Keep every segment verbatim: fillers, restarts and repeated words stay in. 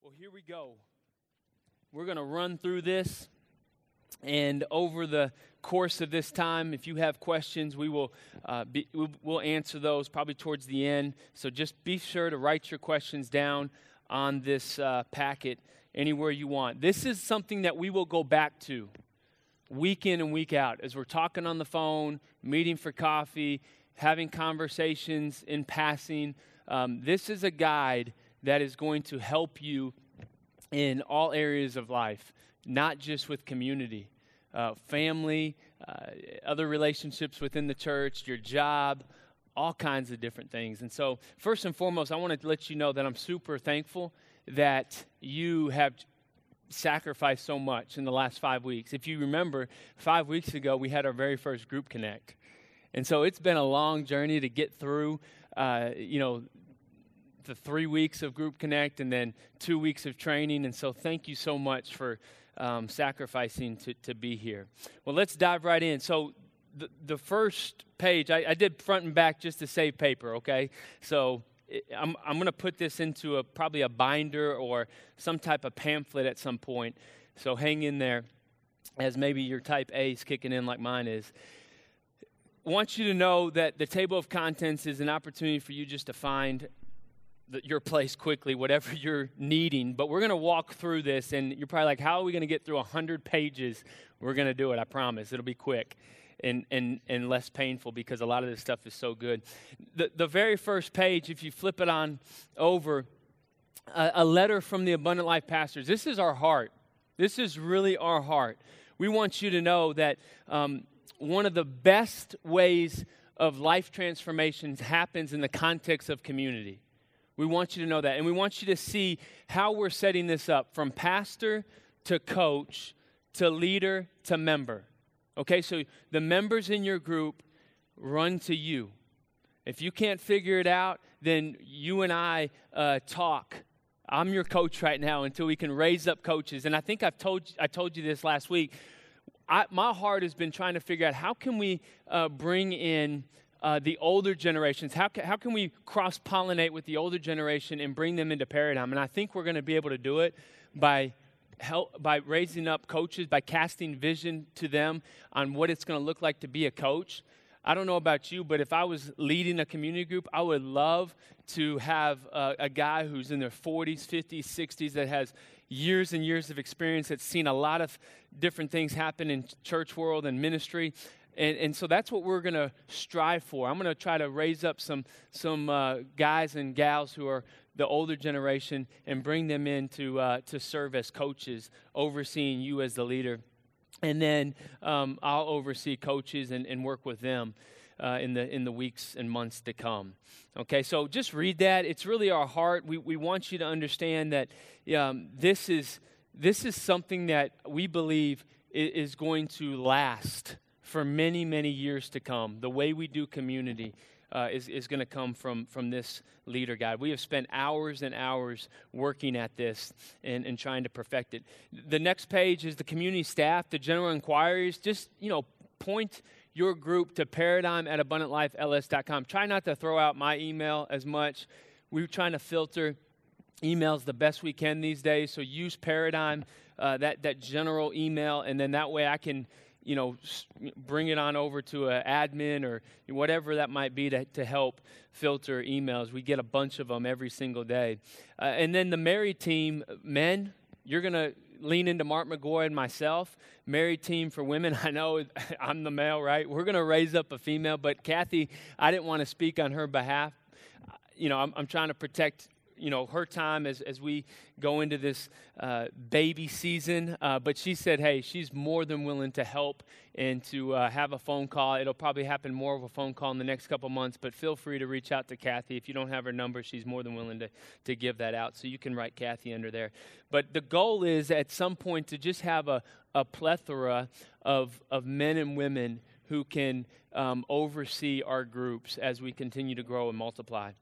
Well, here we go. We're going to run through this, and over the course of this time, if you have questions, we will uh, be, we'll answer those probably towards the end. So just be sure to write your questions down on this uh, packet anywhere you want. This is something that we will go back to week in and week out as we're talking on the phone, meeting for coffee, having conversations in passing. Um, this is a guide that is going to help you in all areas of life, not just with community, uh, family, uh, other relationships within the church, your job, all kinds of different things. And so first and foremost, I want to let you know that I'm super thankful that you have sacrificed so much in the last five weeks. If you remember, five weeks ago, we had our very first group connect. And so it's been a long journey to get through, uh, you know, the three weeks of Group Connect and then two weeks of training. And so thank you so much for um, sacrificing to, to be here. Well, let's dive right in. So the, the first page, I, I did front and back just to save paper, okay? So it, I'm, I'm going to put this into a probably a binder or some type of pamphlet at some point. So hang in there as maybe your type A is kicking in like mine is. I want you to know that the table of contents is an opportunity for you just to find the, your place quickly, whatever you're needing. But we're going to walk through this, and you're probably like, how are we going to get through one hundred pages? We're going to do it, I promise. It'll be quick and, and, and less painful because a lot of this stuff is so good. The, the very first page, if you flip it on over, a, a letter from the Abundant Life pastors. This is our heart. This is really our heart. We want you to know that um, one of the best ways of life transformations happens in the context of community. We want you to know that. And we want you to see how we're setting this up from pastor to coach to leader to member. Okay, so the members in your group run to you. If you can't figure it out, then you and I uh, talk. I'm your coach right now until we can raise up coaches. And I think I've told I told you this last week. I, my heart has been trying to figure out how can we uh, bring in uh, the older generations. How can, how can we cross-pollinate with the older generation and bring them into Paradigm? And I think we're going to be able to do it by help, by raising up coaches, by casting vision to them on what it's going to look like to be a coach. I don't know about you, but if I was leading a community group, I would love to have a, a guy who's in their forties, fifties, sixties that has years and years of experience, that's seen a lot of different things happen in church world and ministry. And, and so that's what we're going to strive for. I'm going to try to raise up some some uh, guys and gals who are the older generation and bring them in to, uh, to serve as coaches, overseeing you as the leader. And then um, I'll oversee coaches and, and work with them uh, in the in the weeks and months to come. Okay, so just read that. It's really our heart. We we want you to understand that um, this is this is something that we believe is going to last for many many years to come. The way we do community uh, is is going to come from from this leader guide. We have spent hours and hours working at this and, and trying to perfect it. The next page is the community staff, the general inquiries. Just, you know, point your group to paradigm at abundant life l s dot com. Try not to throw out my email as much. We're trying to filter emails the best we can these days. So use Paradigm, uh, that, that general email, and then that way I can, you know, bring it on over to an admin or whatever that might be to, to help filter emails. We get a bunch of them every single day. Uh, and then the married team, men, you're going to lean into Mark McGoy and myself. Married team for women, I know I'm the male, right? We're going to raise up a female, but Kathy, I didn't want to speak on her behalf. You know, I'm, I'm trying to protect you know, her time as, as we go into this uh, baby season. Uh, but she said, hey, she's more than willing to help and to uh, have a phone call. It'll probably happen more of a phone call in the next couple months, but feel free to reach out to Kathy. If you don't have her number, she's more than willing to, to give that out. So you can write Kathy under there. But the goal is at some point to just have a, a plethora of, of men and women who can um, oversee our groups as we continue to grow and multiply.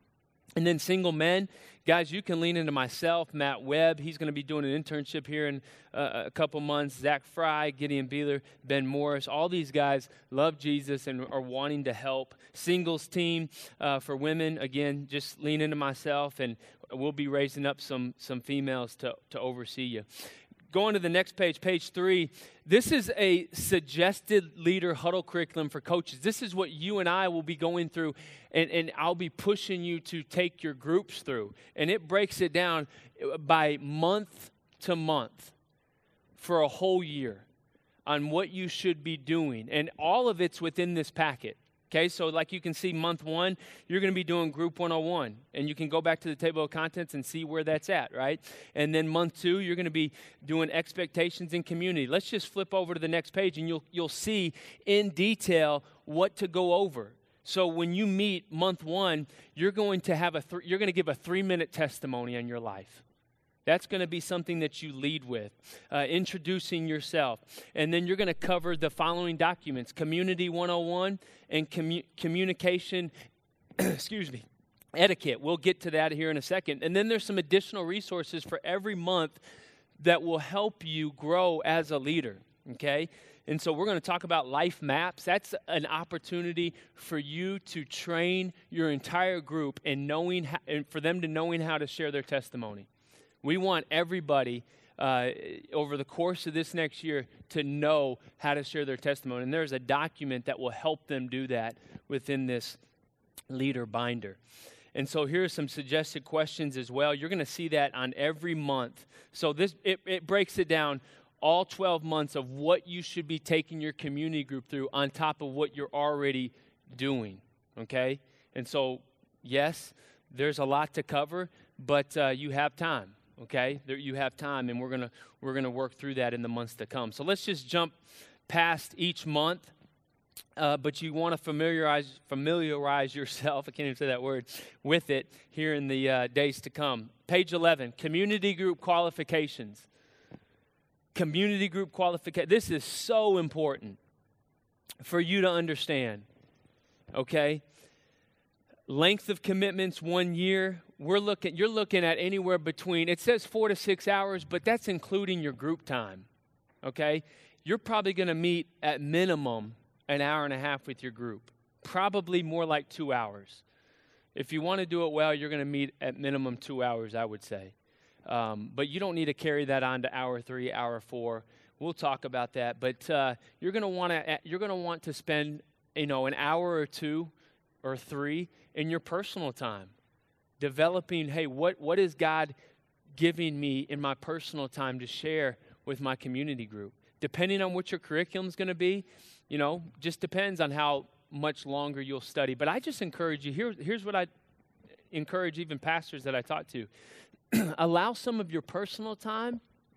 And then single men, guys, you can lean into myself, Matt Webb. He's going to be doing an internship here in uh, a couple months. Zach Fry, Gideon Beeler, Ben Morris. All these guys love Jesus and are wanting to help. Singles team uh, for women, again, just lean into myself, and we'll be raising up some some females to, to oversee you. Going to the next page, page three, this is a suggested leader huddle curriculum for coaches. This is what you and I will be going through, and, and I'll be pushing you to take your groups through. And it breaks it down by month to month for a whole year on what you should be doing. And all of it's within this packet. Okay, so like you can see month one, you're going to be doing group one oh one, and you can go back to the table of contents and see where that's at, right? And then month two, you're going to be doing expectations in community. Let's just flip over to the next page, and you'll you'll see in detail what to go over. So when you meet month one, you're going to have a th- you're going to give a three-minute testimony on your life. That's going to be something that you lead with, uh, introducing yourself. And then you're going to cover the following documents: Community one oh one and commu- Communication, excuse me, Etiquette. We'll get to that here in a second. And then there's some additional resources for every month that will help you grow as a leader, okay? And so we're going to talk about life maps. That's an opportunity for you to train your entire group in knowing how, and for them to knowing how to share their testimony. We want everybody uh, over the course of this next year to know how to share their testimony. And there's a document that will help them do that within this leader binder. And so here are some suggested questions as well. You're going to see that on every month. So this it, it breaks it down, all twelve months of what you should be taking your community group through on top of what you're already doing, okay? And so, yes, there's a lot to cover, but uh, you have time. Okay, there you have time, and we're gonna we're gonna work through that in the months to come. So let's just jump past each month, uh, but you want to familiarize familiarize yourself. I can't even say that word with it here in the uh, days to come. Page eleven, community group qualifications. Community group qualification. This is so important for you to understand. Okay. Length of commitments, one year. We're looking, you're looking at anywhere between, it says four to six hours, but that's including your group time, okay? You're probably going to meet at minimum an hour and a half with your group, probably more like two hours. If you want to do it well, you're going to meet at minimum two hours, I would say. Um, but you don't need to carry that on to hour three, hour four. We'll talk about that. But uh, you're going to want to you're going to want to spend, you know, an hour or two or three in your personal time, developing, hey, what, what is God giving me in my personal time to share with my community group? Depending on what your curriculum is going to be, you know, just depends on how much longer you'll study. But I just encourage you, here, here's what I encourage even pastors that I talk to. Allow some of your personal time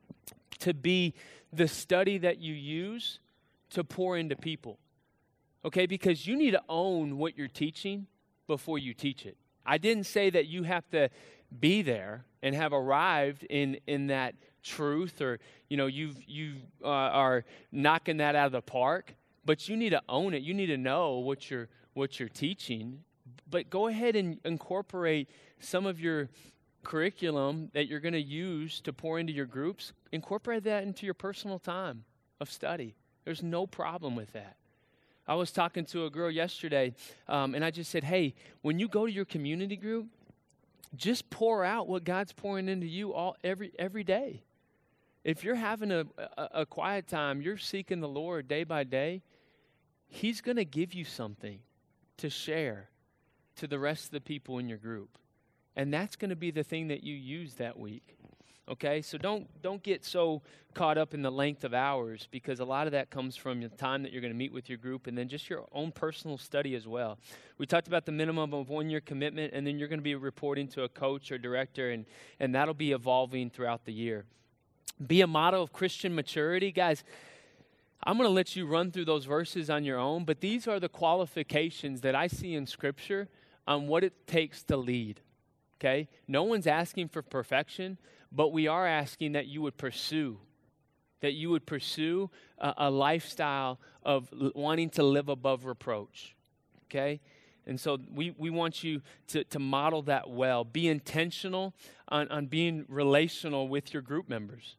to be the study that you use to pour into people, okay? Because you need to own what you're teaching before you teach it. I didn't say that you have to be there and have arrived in, in that truth, or, you know, you've, you uh, are knocking that out of the park, but you need to own it. You need to know what you're, what you're teaching, but go ahead and incorporate some of your curriculum that you're going to use to pour into your groups. Incorporate that into your personal time of study. There's no problem with that. I was talking to a girl yesterday, um, and I just said, hey, when you go to your community group, just pour out what God's pouring into you all every every day. If you're having a, a, a quiet time, you're seeking the Lord day by day, He's going to give you something to share to the rest of the people in your group. And that's going to be the thing that you use that week. Okay, so don't don't get so caught up in the length of hours, because a lot of that comes from the time that you're going to meet with your group, and then just your own personal study as well. We talked about the minimum of one year commitment, and then you're going to be reporting to a coach or director, and, and that'll be evolving throughout the year. Be a model of Christian maturity. Guys, I'm going to let you run through those verses on your own, but these are the qualifications that I see in Scripture on what it takes to lead. Okay? No one's asking for perfection, but we are asking that you would pursue, that you would pursue a, a lifestyle of l- wanting to live above reproach. Okay? And so we, we want you to, to model that well. Be intentional on, on being relational with your group members.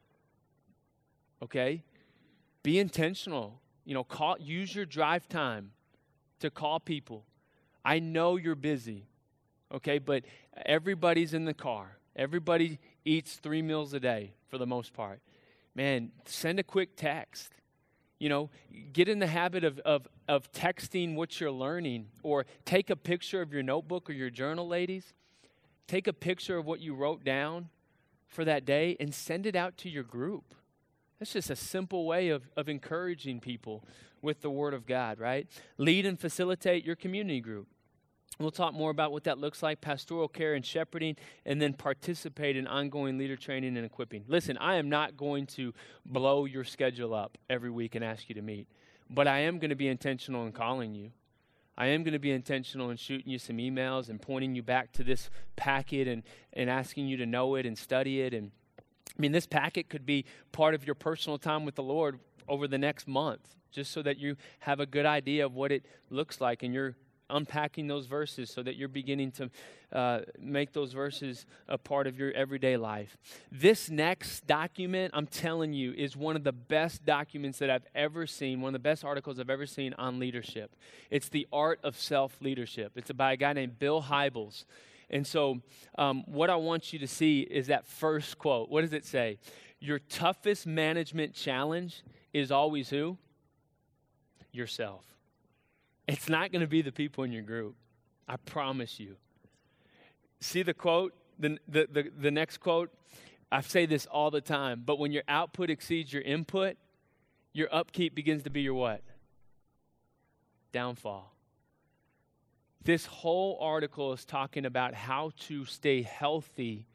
Okay? Be intentional. You know, call, use your drive time to call people. I know you're busy, okay? But everybody's in the car. Everybody eats three meals a day for the most part. Man, send a quick text. You know, get in the habit of, of, of texting what you're learning, or take a picture of your notebook or your journal, ladies. Take a picture of what you wrote down for that day and send it out to your group. That's just a simple way of, of encouraging people with the Word of God, right? Lead and facilitate your community group. We'll talk more about what that looks like, pastoral care and shepherding, and then participate in ongoing leader training and equipping. Listen, I am not going to blow your schedule up every week and ask you to meet, but I am going to be intentional in calling you. I am going to be intentional in shooting you some emails and pointing you back to this packet and, and asking you to know it and study it. And I mean, this packet could be part of your personal time with the Lord over the next month, just so that you have a good idea of what it looks like, and you're unpacking those verses so that you're beginning to uh, make those verses a part of your everyday life. This next document, I'm telling you, is one of the best documents that I've ever seen, one of the best articles I've ever seen on leadership. It's The Art of Self-Leadership. It's by a guy named Bill Hybels. And so um, what I want you to see is that first quote. What does it say? Your toughest management challenge is always who? Yourself. It's not going to be the people in your group. I promise you. See the quote, the, the, the, the next quote? I say this all the time, but when your output exceeds your input, your upkeep begins to be your what? Downfall. This whole article is talking about how to stay healthy.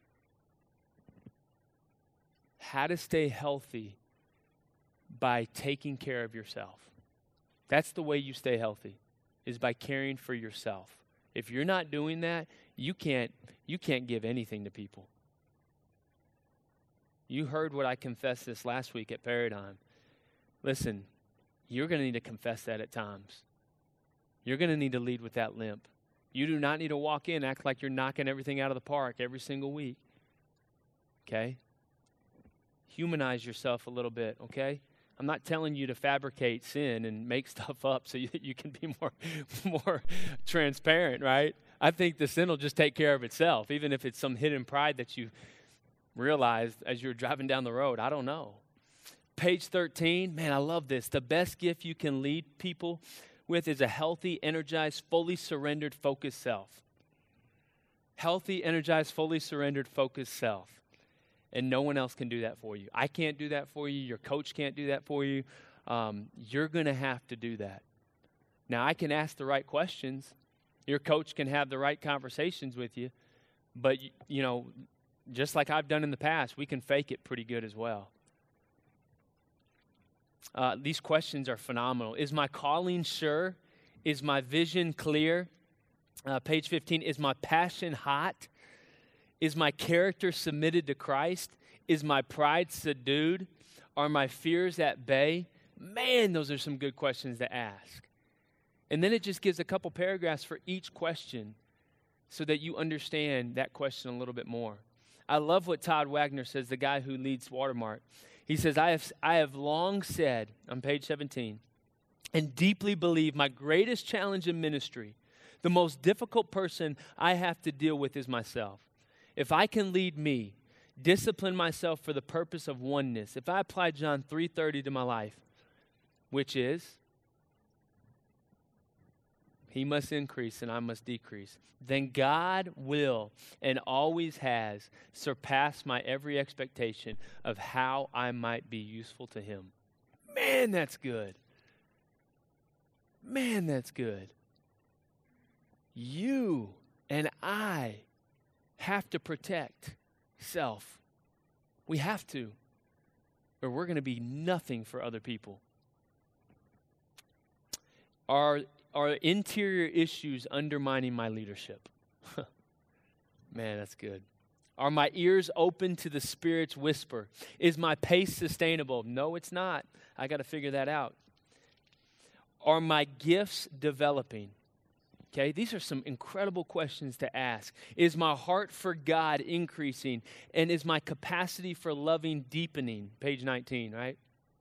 How to stay healthy by taking care of yourself. That's the way you stay healthy, is by caring for yourself. If you're not doing that, you can't you can't give anything to people. You heard what I confessed this last week at Paradigm. Listen, you're going to need to confess that at times. You're going to need to lead with that limp. You do not need to walk in, act like you're knocking everything out of the park every single week. Okay? Humanize yourself a little bit, okay? I'm not telling you to fabricate sin and make stuff up so you, you can be more, more transparent, right? I think the sin will just take care of itself, even if it's some hidden pride that you realized as you're driving down the road. I don't know. Page thirteen, man, I love this. The best gift you can lead people with is a healthy, energized, fully surrendered, focused self. Healthy, energized, fully surrendered, focused self. And no one else can do that for you. I can't do that for you. Your coach can't do that for you. Um, you're going to have to do that. Now, I can ask the right questions. Your coach can have the right conversations with you. But, you know, just like I've done in the past, we can fake it pretty good as well. Uh, these questions are phenomenal. Is my calling sure? Is my vision clear? Uh, page fifteen, is my passion hot? Is my character submitted to Christ? Is my pride subdued? Are my fears at bay? Man, those are some good questions to ask. And then it just gives a couple paragraphs for each question so that you understand that question a little bit more. I love what Todd Wagner says, the guy who leads Watermark. He says, I have, I have long said, on page seventeen, and deeply believe my greatest challenge in ministry, the most difficult person I have to deal with is myself. If I can lead me, discipline myself for the purpose of oneness, if I apply John three thirty to my life, which is, he must increase and I must decrease, then God will and always has surpassed my every expectation of how I might be useful to him. Man, that's good. Man, that's good. You and I have to protect self. We have to, or we're going to be nothing for other people. Are, are interior issues undermining my leadership? Man, that's good. Are my ears open to the Spirit's whisper? Is my pace sustainable? No, it's not. I got to figure that out. Are my gifts developing? Okay, these are some incredible questions to ask. Is my heart for God increasing? And is my capacity for loving deepening? Page nineteen, right?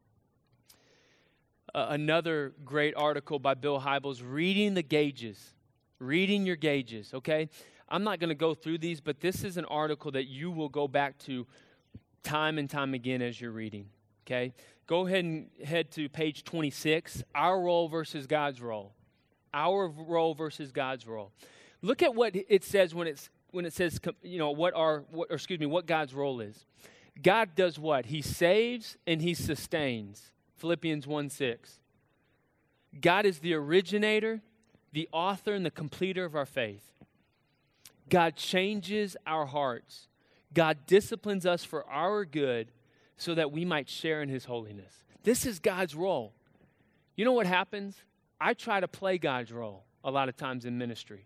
Uh, another great article by Bill Hybels, Reading the Gauges. Reading your gauges, okay? I'm not going to go through these, but this is an article that you will go back to time and time again as you're reading, okay? Go ahead and head to page twenty-six, Our Role versus God's Role. Our role versus God's role. Look at what it says when it's when it says, you know, what our, what, or excuse me, what God's role is. God does what? He saves and he sustains. Philippians one six. God is the originator, the author, and the completer of our faith. God changes our hearts. God disciplines us for our good so that we might share in his holiness. This is God's role. You know what happens? I try to play God's role a lot of times in ministry.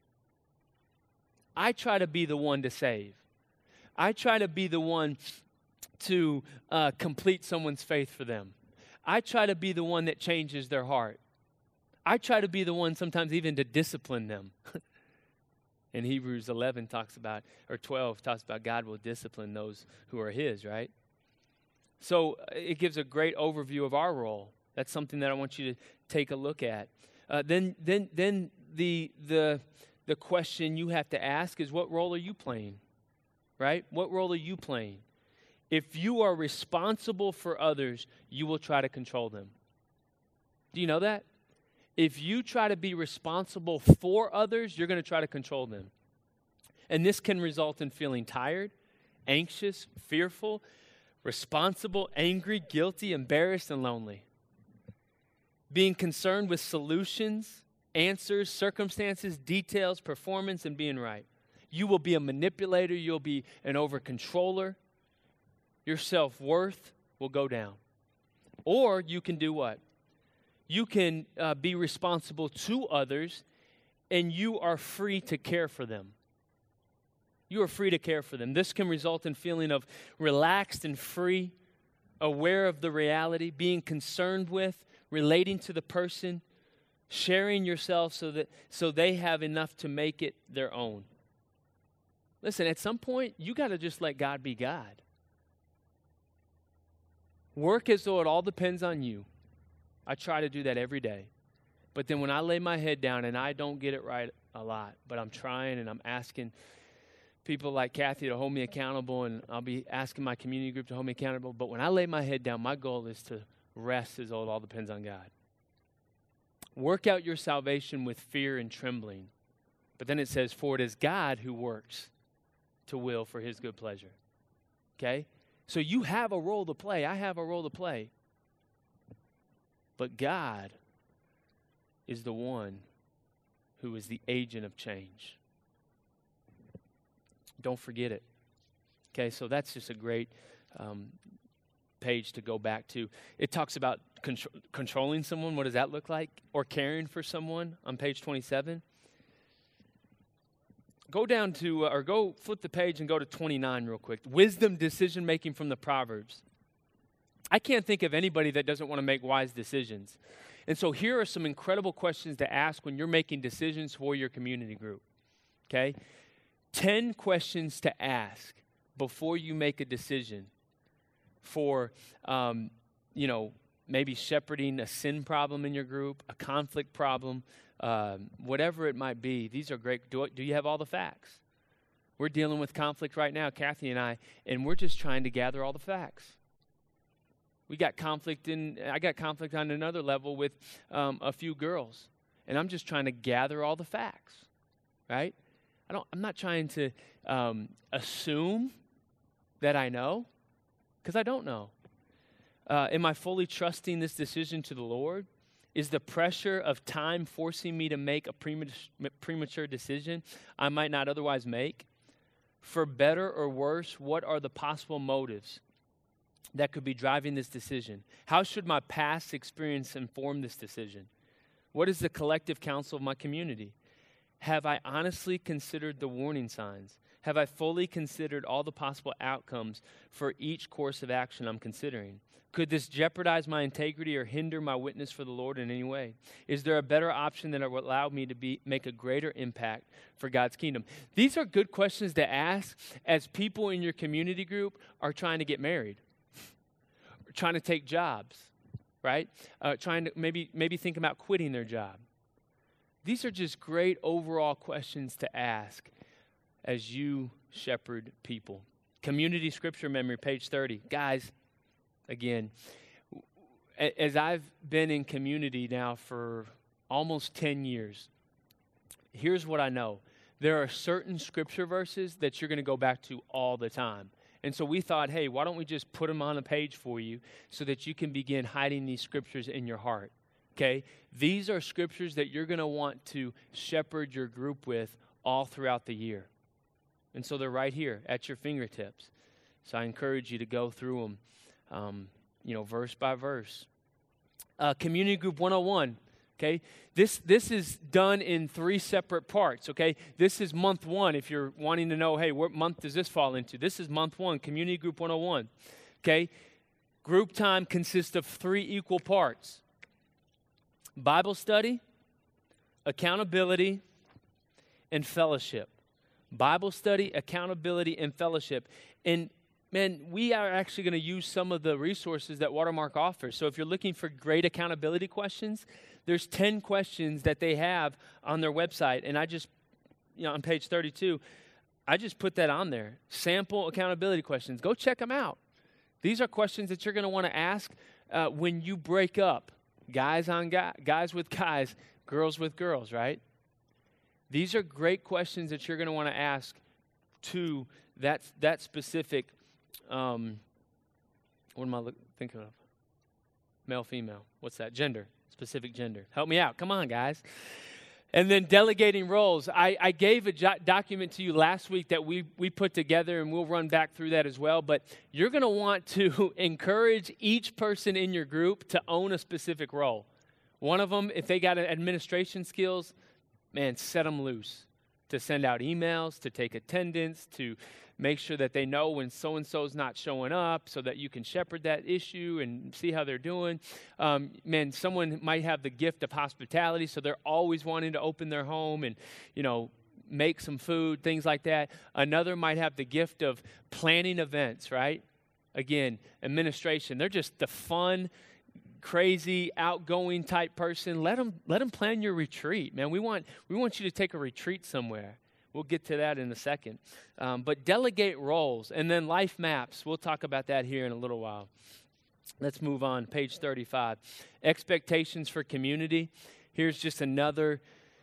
I try to be the one to save. I try to be the one to uh, complete someone's faith for them. I try to be the one that changes their heart. I try to be the one sometimes even to discipline them. And Hebrews eleven talks about, or twelve talks about God will discipline those who are his, right? So it gives a great overview of our role. That's something that I want you to take a look at. Uh, then, then, then the the the question you have to ask is, what role are you playing? Right? What role are you playing? If you are responsible for others, you will try to control them. Do you know that? If you try to be responsible for others, you're going to try to control them. And this can result in feeling tired, anxious, fearful, responsible, angry, guilty, embarrassed, and lonely. Being concerned with solutions, answers, circumstances, details, performance, and being right. You will be a manipulator. You'll be an over-controller. Your self-worth will go down. Or you can do what? You can uh, be responsible to others, and you are free to care for them. You are free to care for them. This can result in feeling of relaxed and free, aware of the reality, being concerned with, relating to the person, sharing yourself so that so they have enough to make it their own. Listen, at some point, you got to just let God be God. Work as though it all depends on you. I try to do that every day. But then when I lay my head down, and I don't get it right a lot, but I'm trying and I'm asking people like Kathy to hold me accountable, and I'll be asking my community group to hold me accountable. But when I lay my head down, my goal is to rest as though it all depends on God. Work out your salvation with fear and trembling. But then it says, for it is God who works to will for his good pleasure. Okay? So you have a role to play. I have a role to play. But God is the one who is the agent of change. Don't forget it. Okay, so that's just a great um, page to go back to. It talks about contr- controlling someone. What does that look like? Or caring for someone on page twenty-seven. Go down to, uh, or go flip the page and go to twenty-nine real quick. Wisdom decision making from the Proverbs. I can't think of anybody that doesn't want to make wise decisions. And so here are some incredible questions to ask when you're making decisions for your community group. Okay? Ten questions to ask before you make a decision for, um, you know, maybe shepherding a sin problem in your group, a conflict problem, um, whatever it might be. These are great. Do, do you have all the facts? We're dealing with conflict right now, Kathy and I, and we're just trying to gather all the facts. We got conflict in, I got conflict on another level with um, a few girls, and I'm just trying to gather all the facts, right? I don't, I'm not trying to um, assume that I know, because I don't know. Uh, am I fully trusting this decision to the Lord? Is the pressure of time forcing me to make a premature, premature decision I might not otherwise make? For better or worse, what are the possible motives that could be driving this decision? How should my past experience inform this decision? What is the collective counsel of my community? Have I honestly considered the warning signs? Have I fully considered all the possible outcomes for each course of action I'm considering? Could this jeopardize my integrity or hinder my witness for the Lord in any way? Is there a better option that would allow me to be make a greater impact for God's kingdom? These are good questions to ask as people in your community group are trying to get married, or trying to take jobs, right? Uh, trying to maybe maybe think about quitting their job. These are just great overall questions to ask as you shepherd people. Community scripture memory, page thirty. Guys, again, as I've been in community now for almost ten years, here's what I know. There are certain scripture verses that you're going to go back to all the time. And so we thought, hey, why don't we just put them on a page for you so that you can begin hiding these scriptures in your heart, okay? These are scriptures that you're going to want to shepherd your group with all throughout the year. And so they're right here at your fingertips. So I encourage you to go through them. Um, you know, verse by verse. Uh, Community Group one oh one, okay? This this is done in three separate parts, okay? This is month one if you're wanting to know, hey, what month does this fall into? This is month one, Community Group one oh one, okay? Group time consists of three equal parts. Bible study, accountability, and fellowship. Bible study, accountability, and fellowship. And man, we are actually going to use some of the resources that Watermark offers. So if you're looking for great accountability questions, there's ten questions that they have on their website. And I just, you know, on page thirty-two, I just put that on there. Sample accountability questions. Go check them out. These are questions that you're going to want to ask uh, when you break up. Guys on guys, guys with guys, girls with girls, right? These are great questions that you're going to want to ask to that, that specific Um, what am I look, thinking of? Male, female. What's that? Gender. Specific gender. Help me out. Come on, guys. And then delegating roles. I, I gave a jo- document to you last week that we, we put together, and we'll run back through that as well. But you're going to want to encourage each person in your group to own a specific role. One of them, if they got administration skills, man, set them loose to send out emails, to take attendance, to make sure that they know when so-and-so's not showing up so that you can shepherd that issue and see how they're doing. Um, man, someone might have the gift of hospitality, so they're always wanting to open their home and, you know, make some food, things like that. Another might have the gift of planning events, right? Again, administration. They're just the fun, crazy, outgoing type person. Let them, let them plan your retreat, man. We want, we want you to take a retreat somewhere. We'll get to that in a second. Um, but delegate roles. And then life maps. We'll talk about that here in a little while. Let's move on. Page thirty-five. Expectations for community. Here's just another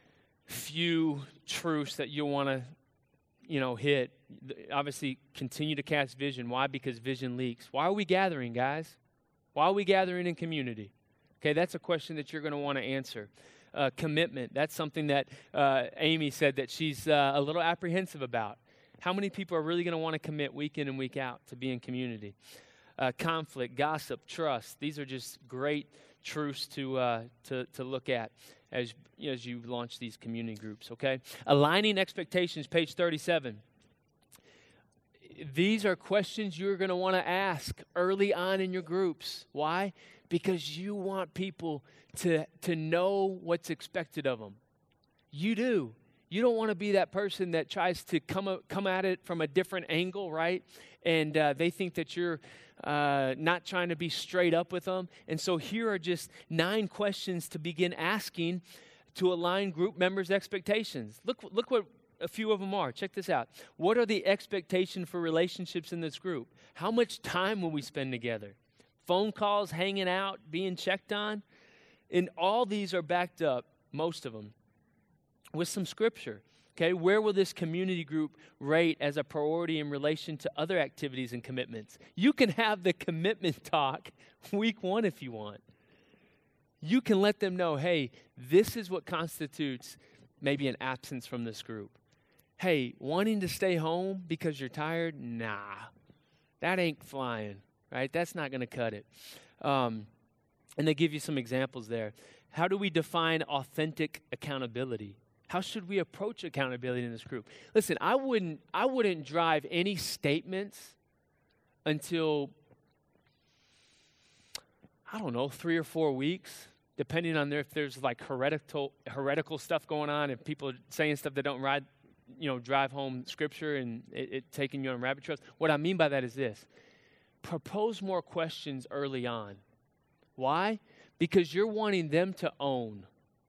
few truths that you'll want to, you know, hit. Obviously, continue to cast vision. Why? Because vision leaks. Why are we gathering, guys? Why are we gathering in community? Okay, that's a question that you're going to want to answer. Uh, commitment. That's something that uh, Amy said that she's uh, a little apprehensive about. How many people are really going to want to commit week in and week out to be in community? Uh, conflict, gossip, trust. These are just great truths to uh, to to look at as you know, as you launch these community groups. Okay, aligning expectations. Page thirty-seven. These are questions you're going to want to ask early on in your groups. Why? Because you want people to, to know what's expected of them. You do. You don't want to be that person that tries to come, come at it from a different angle, right? And uh, they think that you're uh, not trying to be straight up with them. And so here are just nine questions to begin asking to align group members' expectations. Look, look what a few of them are. Check this out. What are the expectations for relationships in this group? How much time will we spend together? Phone calls, hanging out, being checked on? And all these are backed up, most of them, with some scripture. Okay, where will this community group rate as a priority in relation to other activities and commitments? You can have the commitment talk week one if you want. You can let them know, hey, this is what constitutes maybe an absence from this group. Hey, wanting to stay home because you're tired? Nah, that ain't flying, right? That's not going to cut it. Um, and they give you some examples there. How do we define authentic accountability? How should we approach accountability in this group? Listen, I wouldn't, I wouldn't drive any statements until, I don't know, three or four weeks, depending on there, if there's like heretical, heretical stuff going on, if people are saying stuff that don't ride, you know, drive home scripture and it, it taking you on rabbit trails. What I mean by that is this. Propose more questions early on. Why? Because you're wanting them to own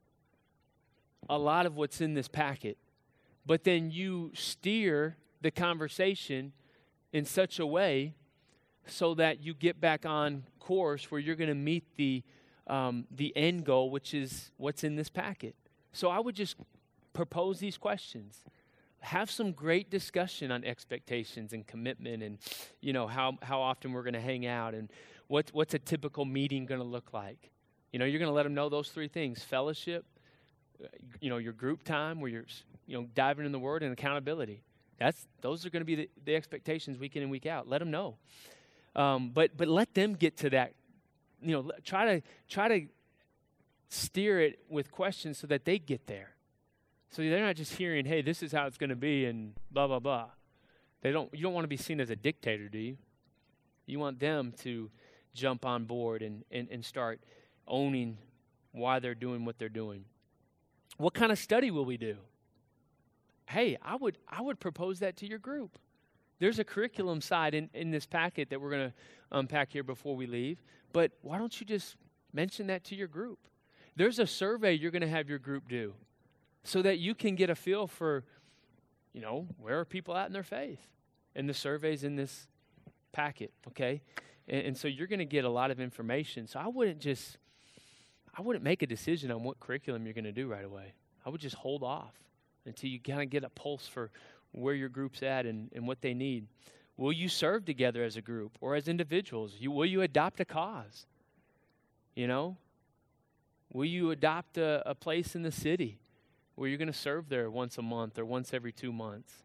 a lot of what's in this packet. But then you steer the conversation in such a way so that you get back on course where you're going to meet the um, the end goal, which is what's in this packet. So I would just propose these questions. Have some great discussion on expectations and commitment and, you know, how, how often we're going to hang out and what, what's a typical meeting going to look like. You know, you're going to let them know those three things: fellowship, you know, your group time where you're, you know, diving in the Word, and accountability. That's those are going to be the, the expectations week in and week out. Let them know, um, but but let them get to that. You know, try to try to steer it with questions so that they get there. So they're not just hearing, "Hey, this is how it's going to be," and blah blah blah. They don't. You don't want to be seen as a dictator, do you? You want them to jump on board and and, and start owning why they're doing what they're doing. What kind of study will we do? Hey, I would I would propose that to your group. There's a curriculum side in, in this packet that we're going to unpack here before we leave. But why don't you just mention that to your group? There's a survey you're going to have your group do so that you can get a feel for, you know, where are people at in their faith? And the survey's in this packet, okay? And, and so you're going to get a lot of information. So I wouldn't just, I wouldn't make a decision on what curriculum you're going to do right away. I would just hold off until you kind of get a pulse for where your group's at and, and what they need. Will you serve together as a group or as individuals? You, will you adopt a cause? You know? Will you adopt a, a place in the city where you're going to serve there once a month or once every two months?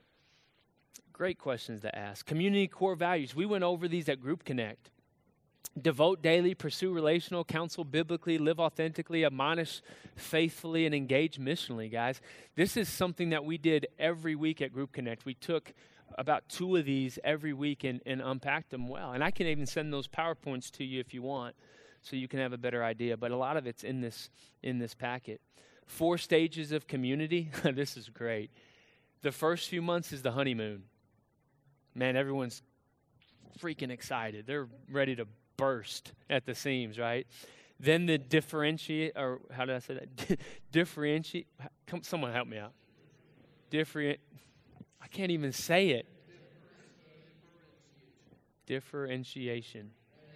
Great questions to ask. Community core values. We went over these at Group Connect. Devote daily, pursue relational, counsel biblically, live authentically, admonish faithfully, and engage missionally, guys. This is something that we did every week at Group Connect. We took about two of these every week and, and unpacked them well. And I can even send those PowerPoints to you if you want so you can have a better idea. But a lot of it's in this, in this packet. Four stages of community. This is great. The first few months is the honeymoon. Man, everyone's freaking excited. They're ready to burst at the seams, right? Then the differentiate, or how did I say that? differentiate. Come, someone help me out. Different. I can't even say it. Differentiation.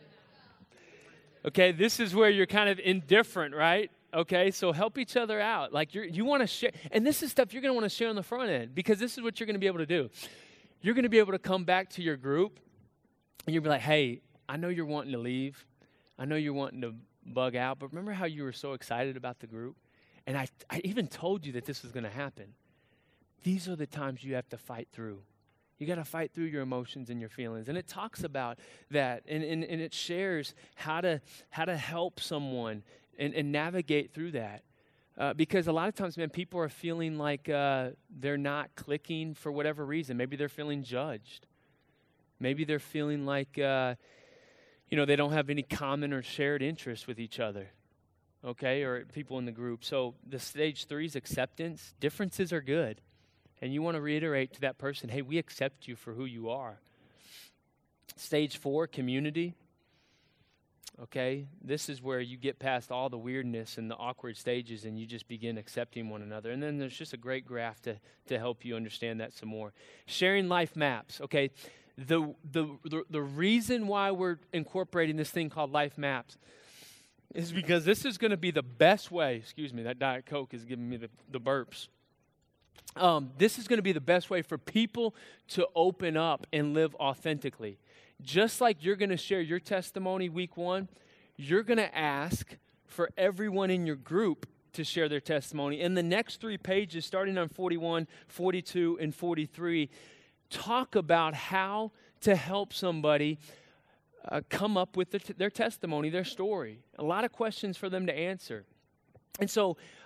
Okay, this is where you're kind of indifferent, right? Okay, so help each other out. Like you're, you want to share, and this is stuff you're going to want to share on the front end because this is what you're going to be able to do. You're going to be able to come back to your group, and you'll be like, "Hey, I know you're wanting to leave. I know you're wanting to bug out, but remember how you were so excited about the group? And I, I even told you that this was going to happen. These are the times you have to fight through. You got to fight through your emotions and your feelings." And it talks about that, and, and, and it shares how to how to help someone and, and navigate through that. Uh, because a lot of times, man, people are feeling like uh, they're not clicking for whatever reason. Maybe they're feeling judged. Maybe they're feeling like, uh, you know, they don't have any common or shared interests with each other, okay, or people in the group. So the stage three is acceptance. Differences are good. And you want to reiterate to that person, hey, we accept you for who you are. Stage four, community. Okay, this is where you get past all the weirdness and the awkward stages and you just begin accepting one another. And then there's just a great graph to, to help you understand that some more. Sharing life maps, okay. The, the the the reason why we're incorporating this thing called life maps is because this is going to be the best way. Excuse me, that Diet Coke is giving me the, the burps. Um, this is going to be the best way for people to open up and live authentically. Just like you're going to share your testimony week one, you're going to ask for everyone in your group to share their testimony. In the next three pages, starting on forty-one, forty-two, and forty-three, talk about how to help somebody uh, come up with their, t- their testimony, their story. A lot of questions for them to answer. And so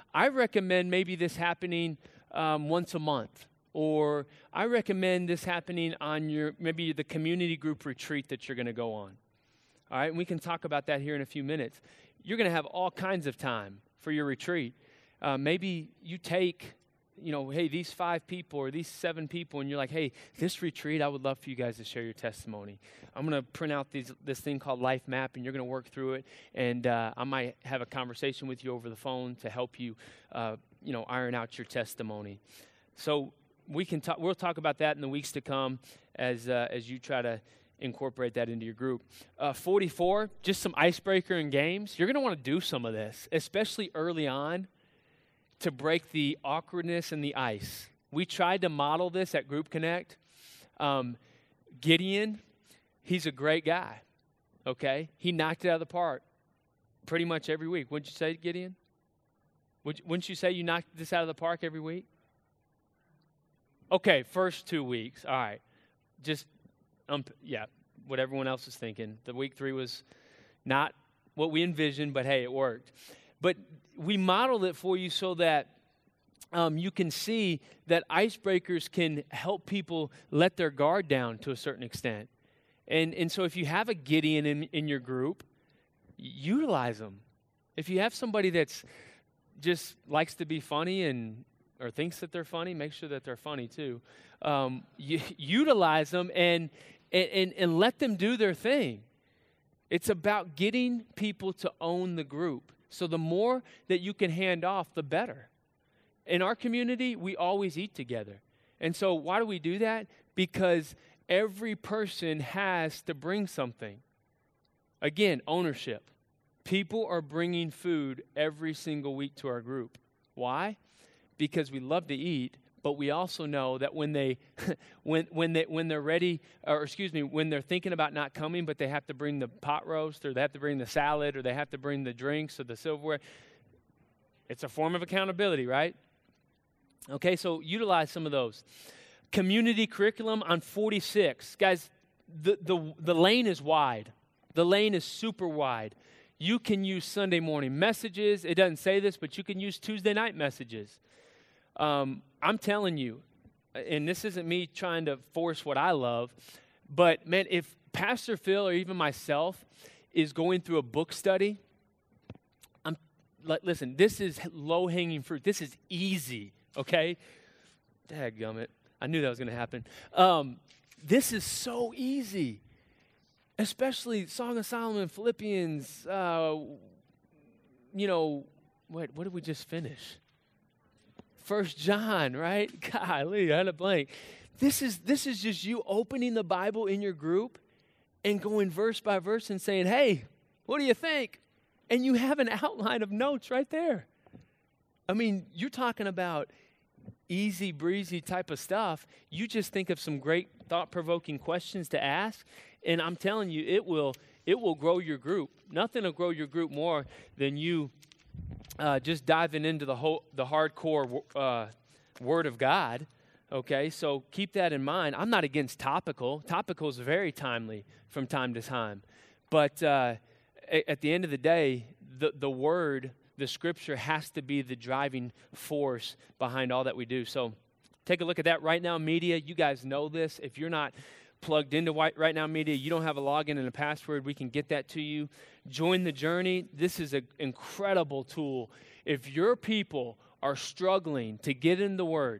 I recommend maybe this happening um, once a month. Or I recommend this happening on your, maybe the community group retreat that you're going to go on. All right, and we can talk about that here in a few minutes. You're going to have all kinds of time for your retreat. Uh, maybe you take, you know, hey, these five people or these seven people, and you're like, hey, this retreat, I would love for you guys to share your testimony. I'm going to print out these, this thing called Life Map, and you're going to work through it, and uh, I might have a conversation with you over the phone to help you, uh, you know, iron out your testimony. So we can talk. We'll talk about that in the weeks to come as uh, as you try to incorporate that into your group. Uh, forty-four, just some icebreaker and games. You're going to want to do some of this, especially early on, to break the awkwardness and the ice. We tried to model this at Group Connect. Um, Gideon, he's a great guy, okay? He knocked it out of the park pretty much every week. Wouldn't you say, Gideon? Would, wouldn't you say you knocked this out of the park every week? Okay, first two weeks. All right. Just, um, yeah, what everyone else is thinking. The week three was not what we envisioned, but hey, it worked. But we modeled it for you so that um, you can see that icebreakers can help people let their guard down to a certain extent. And and so if you have a Gideon in, in your group, utilize them. If you have somebody that's just likes to be funny and or thinks that they're funny, make sure that they're funny too. Um, u- utilize them and, and and let them do their thing. It's about getting people to own the group. So the more that you can hand off, the better. In our community, we always eat together. And so why do we do that? Because every person has to bring something. Again, ownership. People are bringing food every single week to our group. Why? Because we love to eat, but we also know that when they, when when they when they're ready, or excuse me, when they're thinking about not coming, but they have to bring the pot roast, or they have to bring the salad, or they have to bring the drinks or the silverware. It's a form of accountability, right? Okay, so utilize some of those. Community curriculum on forty-six, guys. The the the lane is wide. The lane is super wide. You can use Sunday morning messages. It doesn't say this, but you can use Tuesday night messages. Um, I'm telling you, and this isn't me trying to force what I love, but man, if Pastor Phil or even myself is going through a book study, I'm like, listen, this is low-hanging fruit. This is easy, okay? Dadgummit. I knew that was going to happen. Um, this is so easy, especially Song of Solomon, Philippians, uh, you know, what, what did we just finish? First John, right? Golly, I had a blank. This is this is just you opening the Bible in your group and going verse by verse and saying, hey, what do you think? And you have an outline of notes right there. I mean, you're talking about easy breezy type of stuff. You just think of some great thought-provoking questions to ask, and I'm telling you, it will it will grow your group. Nothing will grow your group more than you Uh, just diving into the whole, the hardcore uh, Word of God, okay? So keep that in mind. I'm not against topical. Topical is very timely from time to time. But uh, at the end of the day, the, the Word, the Scripture has to be the driving force behind all that we do. So take a look at that. Right Now Media, you guys know this. If you're not plugged into Right Now Media, you don't have a login and a password, we can get that to you. Join the journey. This is an incredible tool. If your people are struggling to get in the Word,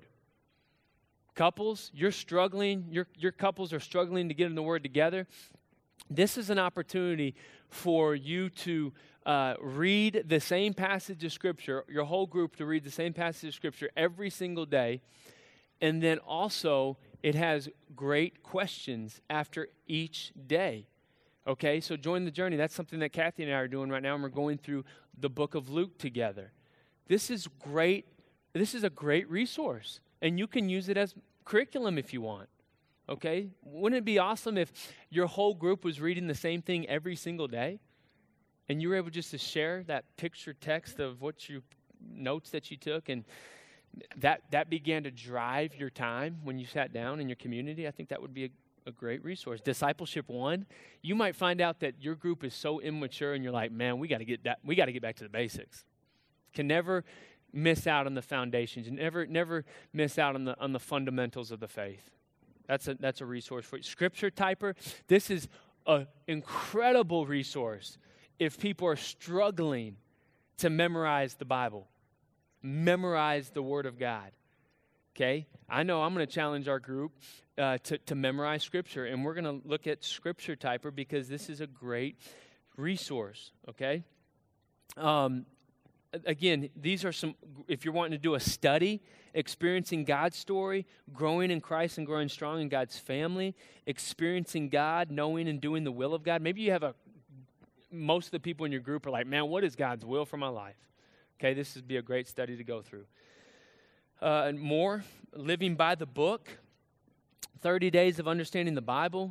couples, you're struggling, your, your couples are struggling to get in the Word together, this is an opportunity for you to uh, read the same passage of Scripture, your whole group to read the same passage of Scripture every single day, and then also it has great questions after each day. Okay, so join the journey. That's something that Kathy and I are doing right now, and we're going through the book of Luke together. This is great. This is a great resource, and you can use it as curriculum if you want. Okay, wouldn't it be awesome if your whole group was reading the same thing every single day, and you were able just to share that picture text of what you notes that you took, and that that began to drive your time when you sat down in your community? I think that would be a A great resource. Discipleship One, you might find out that your group is so immature and you're like, man, we got to get that, we got to get back to the basics. Can never miss out on the foundations. Never, never miss out on the on the fundamentals of the faith. That's a that's a resource for you. Scripture Typer. This is an incredible resource if people are struggling to memorize the Bible, memorize the Word of God. Okay, I know I'm going to challenge our group uh, to to memorize Scripture, and we're going to look at Scripture Typer because this is a great resource. Okay. Um, Again, these are some, if you're wanting to do a study, experiencing God's story, growing in Christ and growing strong in God's family, experiencing God, knowing and doing the will of God. Maybe you have a, most of the people in your group are like, man, what is God's will for my life? Okay, this would be a great study to go through. Uh, and more, living by the book, thirty days of understanding the Bible.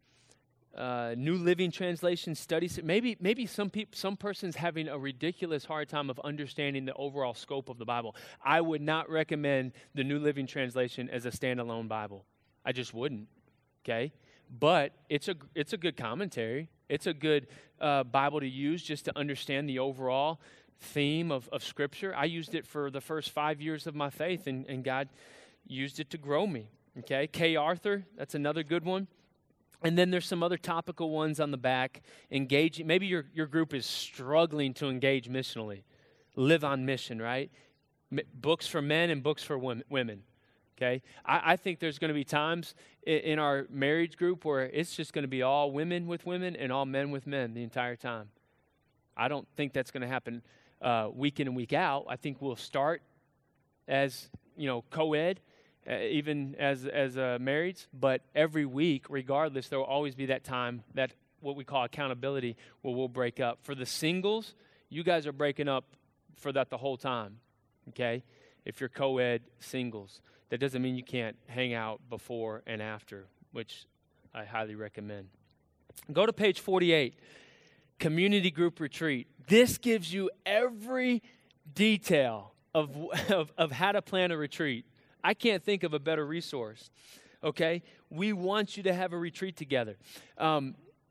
Uh, New Living Translation studies. Maybe, maybe some people, some person's having a ridiculous hard time of understanding the overall scope of the Bible. I would not recommend the New Living Translation as a standalone Bible. I just wouldn't. Okay, but it's a it's a good commentary. It's a good uh, Bible to use just to understand the overall theme of, of Scripture. I used it for the first five years of my faith, and, and God used it to grow me. Okay, Kay Arthur. That's another good one. And then there's some other topical ones on the back. Engaging, maybe your, your group is struggling to engage missionally. Live on mission, right? M- books for men and books for women, okay? I, I think there's going to be times in, in our marriage group where it's just going to be all women with women and all men with men the entire time. I don't think that's going to happen uh, week in and week out. I think we'll start as, you know, co-ed, Uh, even as as uh, marrieds, but every week, regardless, there will always be that time, that what we call accountability, where we'll break up. For the singles, you guys are breaking up for that the whole time, okay? If you're co-ed singles, that doesn't mean you can't hang out before and after, which I highly recommend. Go to page forty-eight, Community Group Retreat. This gives you every detail of of, of how to plan a retreat. I can't think of a better resource, okay? We want you to have a retreat together. Um,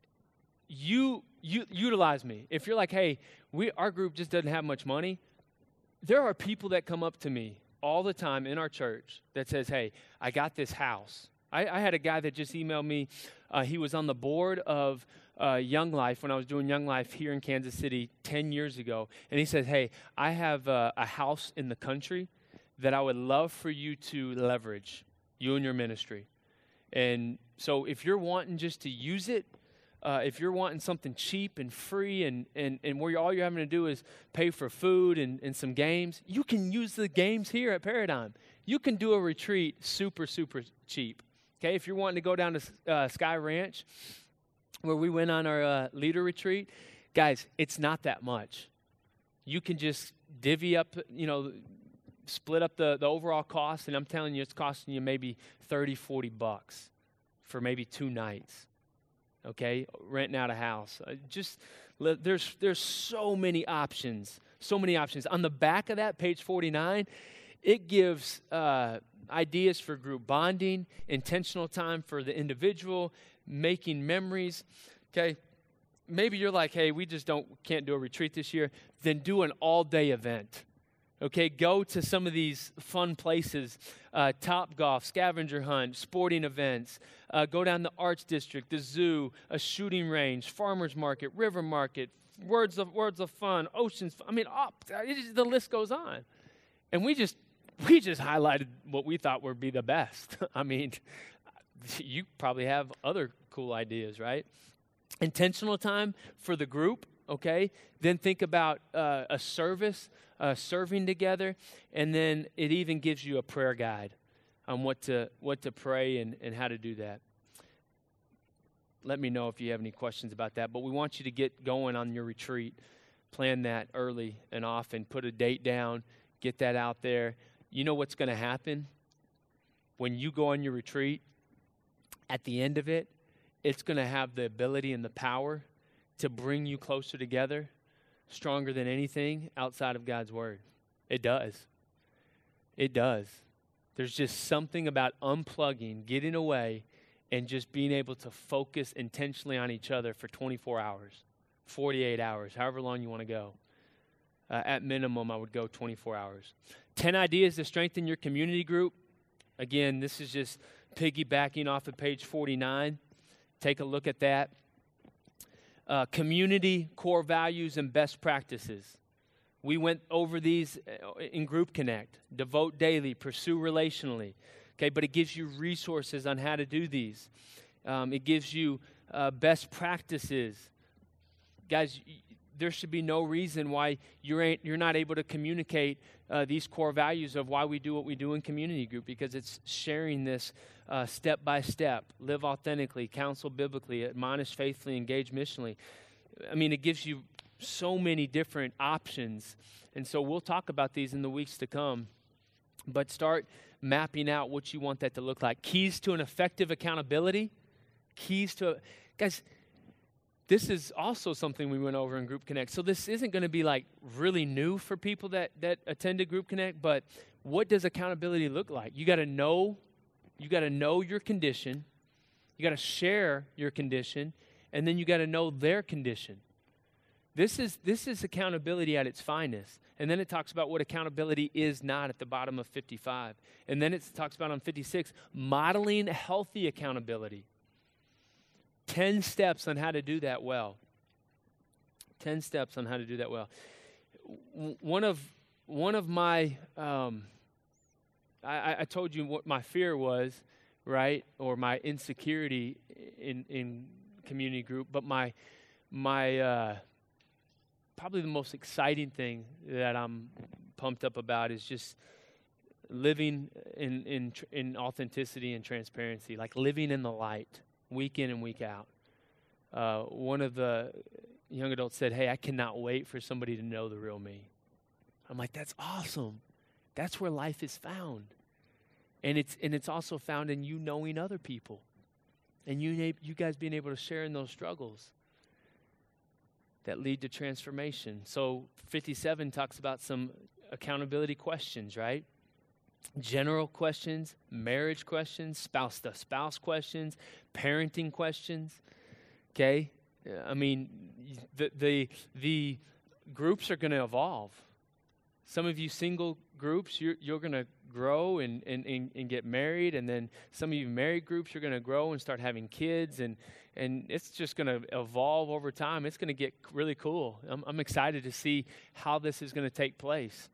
you you utilize me. If you're like, hey, we our group just doesn't have much money, there are people that come up to me all the time in our church that says, hey, I got this house. I, I had a guy that just emailed me. Uh, he was on the board of uh, Young Life when I was doing Young Life here in Kansas City ten years ago. And he said, hey, I have uh, a house in the country that I would love for you to leverage, you and your ministry. And so if you're wanting just to use it, uh, if you're wanting something cheap and free and, and, and where all you're having to do is pay for food and, and some games, you can use the games here at Paradigm. You can do a retreat super, super cheap. Okay, if you're wanting to go down to uh, Sky Ranch, where we went on our uh, leader retreat, guys, it's not that much. You can just divvy up, you know, split up the, the overall cost, and I'm telling you, it's costing you maybe thirty, forty bucks for maybe two nights, okay? Renting out a house. Uh, just, there's there's so many options, so many options. On the back of that, page forty-nine, it gives uh, ideas for group bonding, intentional time for the individual, making memories, okay? Maybe you're like, hey, we just don't can't do a retreat this year. Then do an all-day event. Okay, go to some of these fun places, uh, Top Golf, scavenger hunt, sporting events. Uh, go down the Arts District, the zoo, a shooting range, farmers market, river market, words of words of fun, oceans. I mean, oh, it, the list goes on. And we just we just highlighted what we thought would be the best. I mean, you probably have other cool ideas, right? Intentional time for the group. Okay, then think about uh, a service, uh, serving together, and then it even gives you a prayer guide on what to what to pray and, and how to do that. Let me know if you have any questions about that. But we want you to get going on your retreat. Plan that early and often. Put a date down. Get that out there. You know what's going to happen when you go on your retreat? At the end of it, it's going to have the ability and the power to bring you closer together, stronger than anything outside of God's word. It does. It does. There's just something about unplugging, getting away, and just being able to focus intentionally on each other for twenty-four hours, forty-eight hours, however long you want to go. Uh, at minimum, I would go twenty-four hours. ten ideas to strengthen your community group. Again, this is just piggybacking off of page forty-nine. Take a look at that. Uh, community core values and best practices. We went over these in Group Connect. Devote daily, pursue relationally. Okay, but it gives you resources on how to do these. Um, it gives you uh, best practices. Guys, y- there should be no reason why you're, ain't, you're not able to communicate uh, these core values of why we do what we do in community group, because it's sharing this uh, step by step, live authentically, counsel biblically, admonish faithfully, engage missionally. I mean, it gives you so many different options. And so we'll talk about these in the weeks to come. But start mapping out what you want that to look like. Keys to an effective accountability. Keys to, guys, this is also something we went over in Group Connect. So this isn't going to be like really new for people that, that attended Group Connect, but what does accountability look like? You got to know, you got to know your condition. You got to share your condition, and then you got to know their condition. This is this is accountability at its finest. And then it talks about what accountability is not at the bottom of fifty-five. And then it talks about on fifty-six, modeling healthy accountability. Ten steps on how to do that well. Ten steps on how to do that well. W- one of one of my, um, I, I told you what my fear was, right, or my insecurity in in community group. But my my uh, probably the most exciting thing that I'm pumped up about is just living in in tr- in authenticity and transparency, like living in the light. Week in and week out. Uh, one of the young adults said, hey, I cannot wait for somebody to know the real me. I'm like, that's awesome. That's where life is found. And it's and it's also found in you knowing other people. And you you guys being able to share in those struggles that lead to transformation. So fifty-seven talks about some accountability questions, right? General questions, marriage questions, spouse to spouse questions, parenting questions. Okay, I mean, the the the groups are going to evolve. Some of you single groups, you're you're going to grow and, and and and get married, and then some of you married groups, you're going to grow and start having kids, and and it's just going to evolve over time. It's going to get really cool. I'm, I'm excited to see how this is going to take place.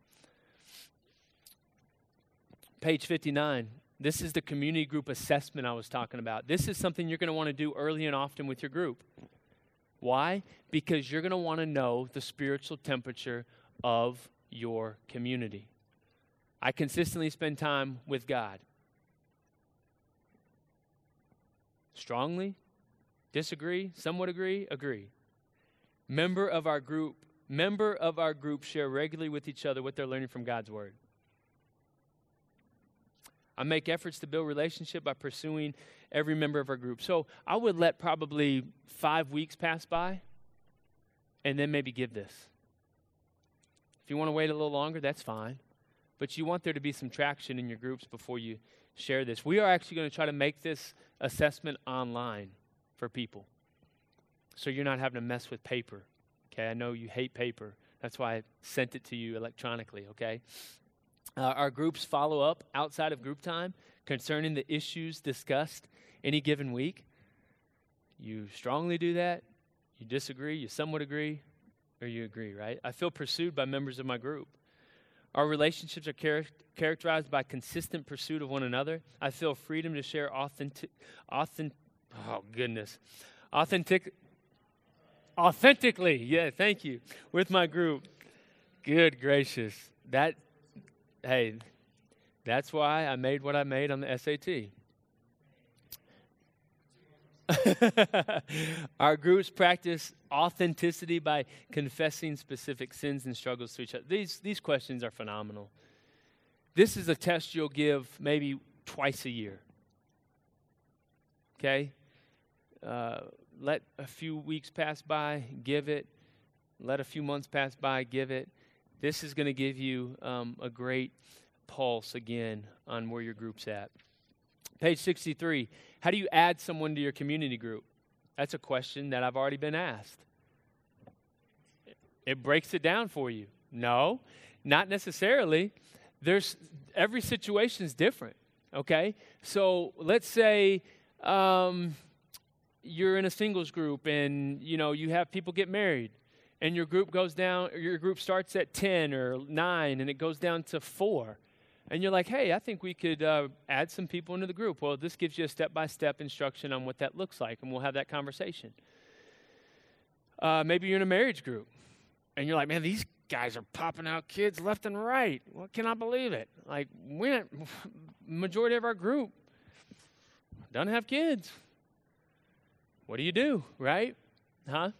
Page fifty-nine, this is the community group assessment I was talking about. This is something you're going to want to do early and often with your group. Why? Because you're going to want to know the spiritual temperature of your community. I consistently spend time with God. Strongly? Disagree? Somewhat agree? Agree. Member of our group, member of our group share regularly with each other what they're learning from God's word. I make efforts to build relationship by pursuing every member of our group. So I would let probably five weeks pass by and then maybe give this. If you want to wait a little longer, that's fine. But you want there to be some traction in your groups before you share this. We are actually going to try to make this assessment online for people. So you're not having to mess with paper. Okay, I know you hate paper. That's why I sent it to you electronically, okay? Uh, our groups follow up outside of group time concerning the issues discussed any given week. You strongly do that, you disagree, you somewhat agree, or you agree, right? I feel pursued by members of my group. Our relationships are char- characterized by consistent pursuit of one another. I feel freedom to share authentic, authentic, oh goodness, authentic, authentically, yeah, thank you, with my group. Good gracious, that. Hey, that's why I made what I made on the S A T. Our groups practice authenticity by confessing specific sins and struggles to each other. These, these questions are phenomenal. This is a test you'll give maybe twice a year. Okay? Uh, let a few weeks pass by, give it. Let a few months pass by, give it. This is going to give you um, a great pulse again on where your group's at. Page sixty-three, how do you add someone to your community group? That's a question that I've already been asked. It breaks it down for you. No, not necessarily. There's every situation is different, okay? So let's say um, you're in a singles group and, you know, you have people get married and your group goes down, or your group starts at ten or nine and it goes down to four. And you're like, hey, I think we could uh, add some people into the group. Well, this gives you a step-by-step instruction on what that looks like, and we'll have that conversation. Uh, maybe you're in a marriage group, and you're like, man, these guys are popping out kids left and right. Well, cannot believe it. Like, we majority of our group doesn't have kids. What do you do, right? Huh?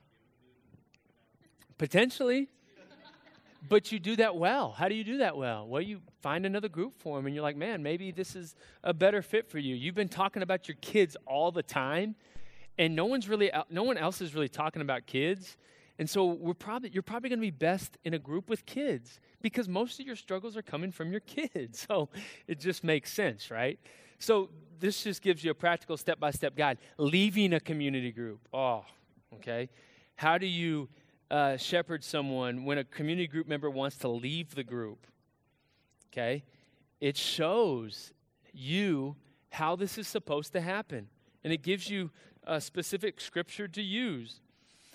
Potentially. But you do that well. How do you do that well? Well, you find another group for them, and you're like, man, maybe this is a better fit for you. You've been talking about your kids all the time, and no one's really, no one else is really talking about kids. And so we're probably, you're probably going to be best in a group with kids because most of your struggles are coming from your kids. So it just makes sense, right? So this just gives you a practical step-by-step guide. Leaving a community group. Oh, okay. How do you Uh, shepherd someone when a community group member wants to leave the group? Okay? It shows you how this is supposed to happen. And it gives you a specific scripture to use.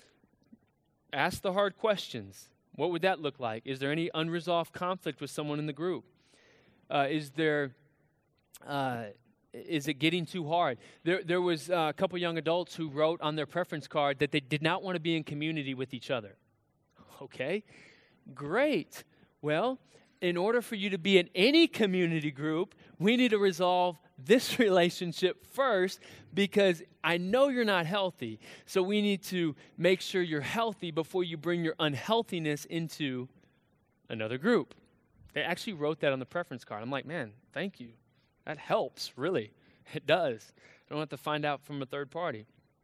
Ask the hard questions. What would that look like? Is there any unresolved conflict with someone in the group? Uh, is there... Uh, Is it getting too hard? There, there was uh, a couple young adults who wrote on their preference card that they did not want to be in community with each other. Okay, great. Well, in order for you to be in any community group, we need to resolve this relationship first because I know you're not healthy. So we need to make sure you're healthy before you bring your unhealthiness into another group. They actually wrote that on the preference card. I'm like, man, thank you. That helps, really. It does. I don't have to find out from a third party.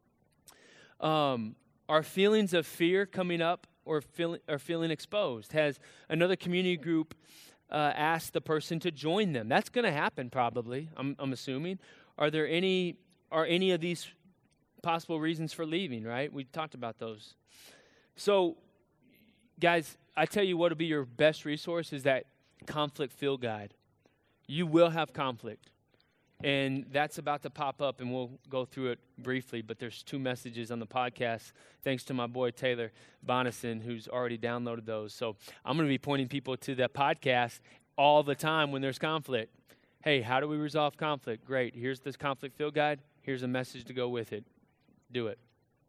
Um, are feelings of fear coming up or, feel, or feeling exposed? Has another community group uh, asked the person to join them? That's going to happen probably, I'm, I'm assuming. Are there any, are any of these possible reasons for leaving, right? We talked about those. So, guys, I tell you what will be your best resource is that conflict field guide. You will have conflict, and that's about to pop up, and we'll go through it briefly, but there's two messages on the podcast, thanks to my boy Taylor Bonison, who's already downloaded those. So I'm going to be pointing people to that podcast all the time when there's conflict. Hey, how do we resolve conflict? Great. Here's this conflict field guide. Here's a message to go with it. Do it.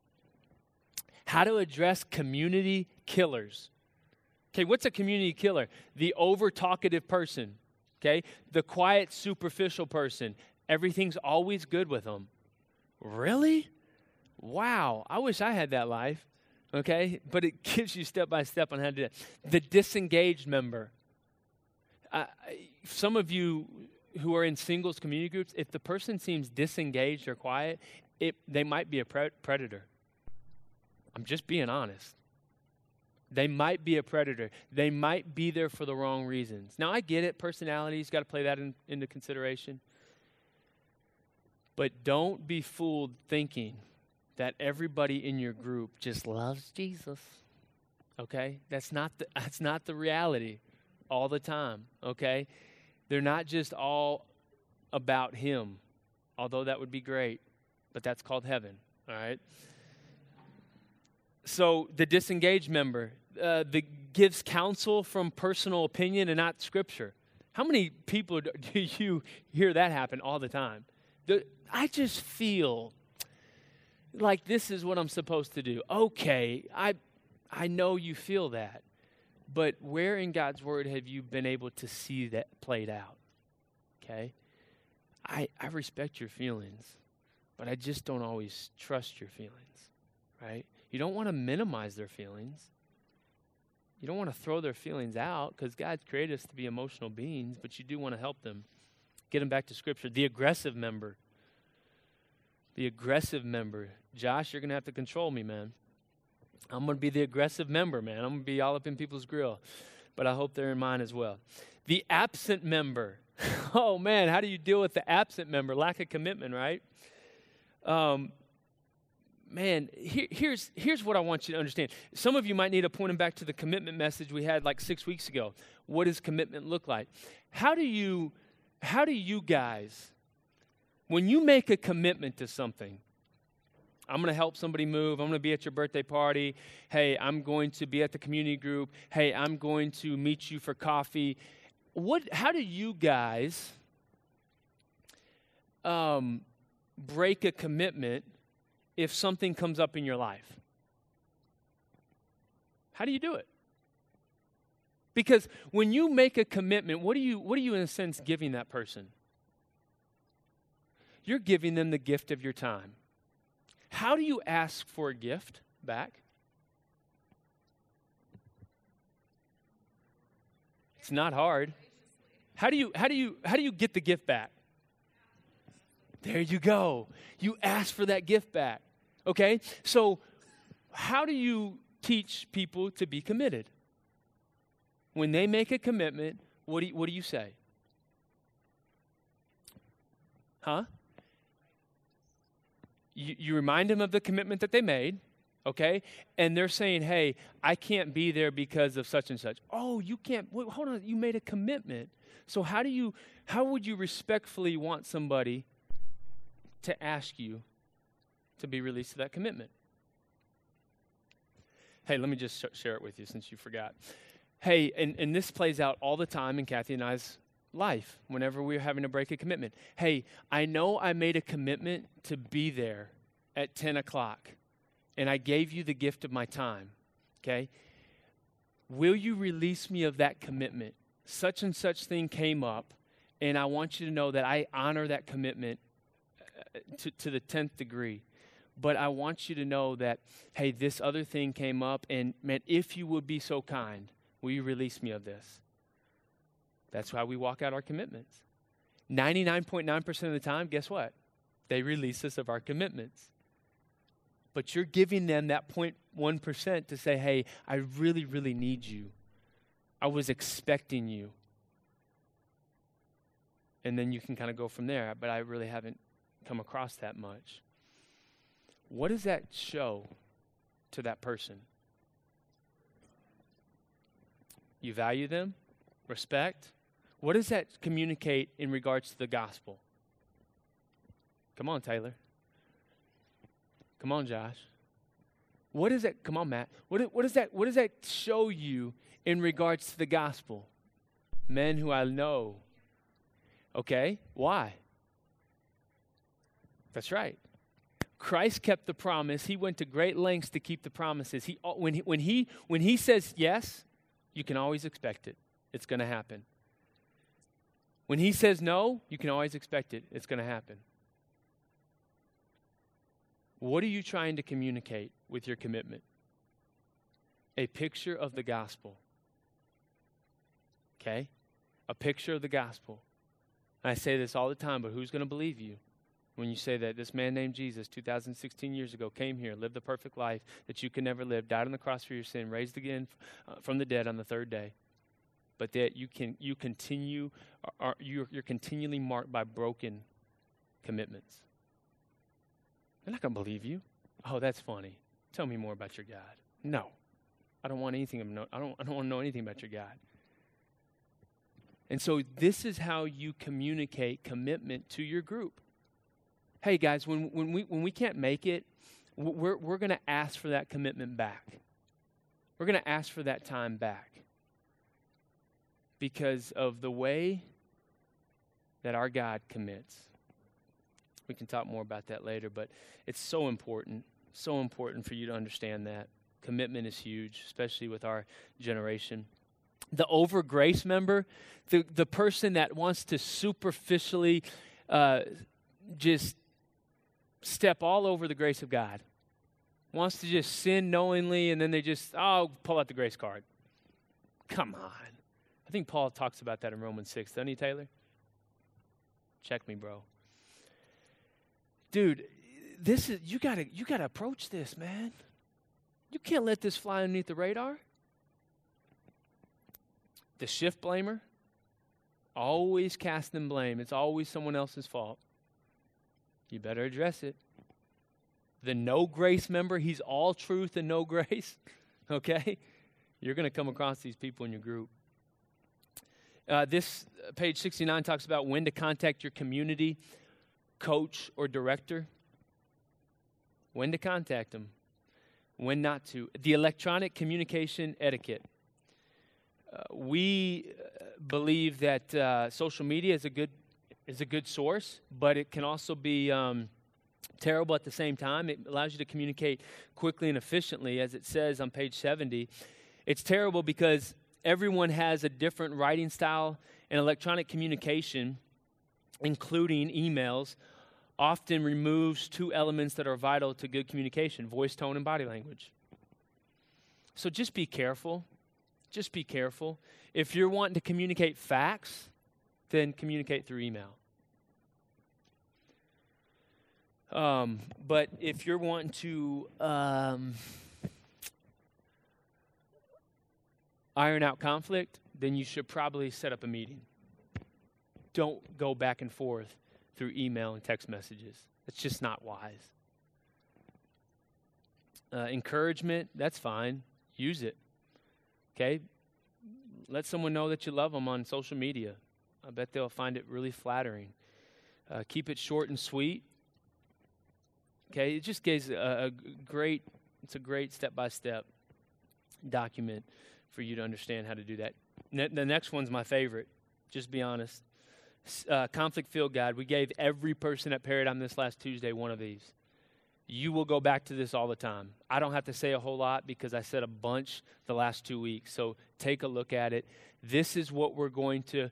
How to address community killers. Okay, what's a community killer? The over-talkative person. Okay, the quiet, superficial person. Everything's always good with them. Really? Wow, I wish I had that life. Okay, but it gives you step by step on how to do that. The disengaged member. Uh, some of you who are in singles community groups, if the person seems disengaged or quiet, it, they might be a pre- predator. I'm just being honest. They might be a predator. They might be there for the wrong reasons. Now, I get it. Personality's got to play that in, into consideration. But don't be fooled thinking that everybody in your group just loves Jesus. Okay? That's not the, that's not the reality all the time. Okay? They're not just all about him, although that would be great. But that's called heaven. All right? So the disengaged member uh, that gives counsel from personal opinion and not Scripture. How many people do you hear that happen all the time? The, I just feel like this is what I'm supposed to do. Okay, I I know you feel that, but where in God's Word have you been able to see that played out? Okay? I I respect your feelings, but I just don't always trust your feelings, right? You don't want to minimize their feelings. You don't want to throw their feelings out because God's created us to be emotional beings, but you do want to help them. Get them back to Scripture. The aggressive member. The aggressive member. Josh, you're going to have to control me, man. I'm going to be the aggressive member, man. I'm going to be all up in people's grill, but I hope they're in mine as well. The absent member. Oh, man, how do you deal with the absent member? Lack of commitment, right? Um. man, here, here's, here's what I want you to understand. Some of you might need to point them back to the commitment message we had like six weeks ago. What does commitment look like? How do you, how do you guys, when you make a commitment to something, I'm going to help somebody move. I'm going to be at your birthday party. Hey, I'm going to be at the community group. Hey, I'm going to meet you for coffee. What? How do you guys um, break a commitment if something comes up in your life? How do you do it? Because when you make a commitment, what are you, what are you in a sense giving that person? You're giving them the gift of your time. How do you ask for a gift back? It's not hard. How do you how do you how do you get the gift back? There you go. You ask for that gift back. Okay? So how do you teach people to be committed? When they make a commitment, what do you, what do you say? Huh? You, you remind them of the commitment that they made, okay? And they're saying, hey, I can't be there because of such and such. Oh, you can't, wait, hold on, you made a commitment. So how do you, how would you respectfully want somebody to ask you to be released to that commitment? Hey, let me just sh- share it with you since you forgot. Hey, and, and this plays out all the time in Kathy and I's life whenever we're having to break a commitment. Hey, I know I made a commitment to be there at ten o'clock, and I gave you the gift of my time, okay? Will you release me of that commitment? Such and such thing came up, and I want you to know that I honor that commitment uh, to, to the tenth degree. But I want you to know that, hey, this other thing came up, and man, if you would be so kind, will you release me of this? That's why we walk out our commitments. ninety-nine point nine percent of the time, guess what? They release us of our commitments. But you're giving them that zero point one percent to say, hey, I really, really need you. I was expecting you. And then you can kind of go from there, but I really haven't come across that much. What does that show to that person? You value them? Respect? What does that communicate in regards to the gospel? Come on, Taylor. Come on, Josh. What does that, come on, Matt. What, what, does that, what does that show you in regards to the gospel? Men who I know. Okay, why? That's right. Christ kept the promise. He went to great lengths to keep the promises. He, when, he, when, he, when he says yes, you can always expect it. It's going to happen. When he says no, you can always expect it. It's going to happen. What are you trying to communicate with your commitment? A picture of the gospel. Okay? A picture of the gospel. And I say this all the time, but who's going to believe you when you say that this man named Jesus two thousand sixteen years ago came here, lived the perfect life that you could never live, died on the cross for your sin, raised again uh, from the dead on the third day? But that you can you continue are you're, you're continually marked by broken commitments. They're not going to believe you. Oh, that's funny. Tell me more about your God. No, I don't want anything. Of I don't. I don't want to know anything about your God. And so this is how you communicate commitment to your group. Hey guys, when when we when we can't make it, we're we're going to ask for that commitment back. We're going to ask for that time back. Because of the way that our God commits. We can talk more about that later, but it's so important, so important for you to understand that. Commitment is huge, especially with our generation. The over grace member, the, the person that wants to superficially uh, just step all over the grace of God, wants to just sin knowingly, and then they just, oh, pull out the grace card. Come on. I think Paul talks about that in Romans six, doesn't he, Taylor? Check me, bro. Dude, this is you gotta you gotta approach this, man. You can't let this fly underneath the radar. The shift blamer, always casting blame. It's always someone else's fault. You better address it. the no grace member, he's all truth and no grace, okay? You're going to come across these people in your group. Uh, this uh, page sixty-nine talks about when to contact your community coach or director. When to contact them, when not to. The electronic communication etiquette. Uh, we uh, believe that uh, social media is a good is a good source, but it can also be um, terrible at the same time. It allows you to communicate quickly and efficiently, as it says on page seventy. It's terrible because everyone has a different writing style, and electronic communication, including emails, often removes two elements that are vital to good communication: voice, tone, and body language. So just be careful. Just be careful. If you're wanting to communicate facts, then communicate through email. Um, but if you're wanting to um, iron out conflict, then you should probably set up a meeting. Don't go back and forth through email and text messages. It's just not wise. Uh, encouragement, that's fine. Use it. Okay? Let someone know that you love them on social media. I bet they'll find it really flattering. Uh, keep it short and sweet. Okay? It just gives a, a great, it's a great step-by-step document for you to understand how to do that. Ne- the next one's my favorite. Just be honest. Uh, conflict field guide. We gave every person at Paradigm this last Tuesday one of these. You will go back to this all the time. I don't have to say a whole lot because I said a bunch the last two weeks. So take a look at it. This is what we're going to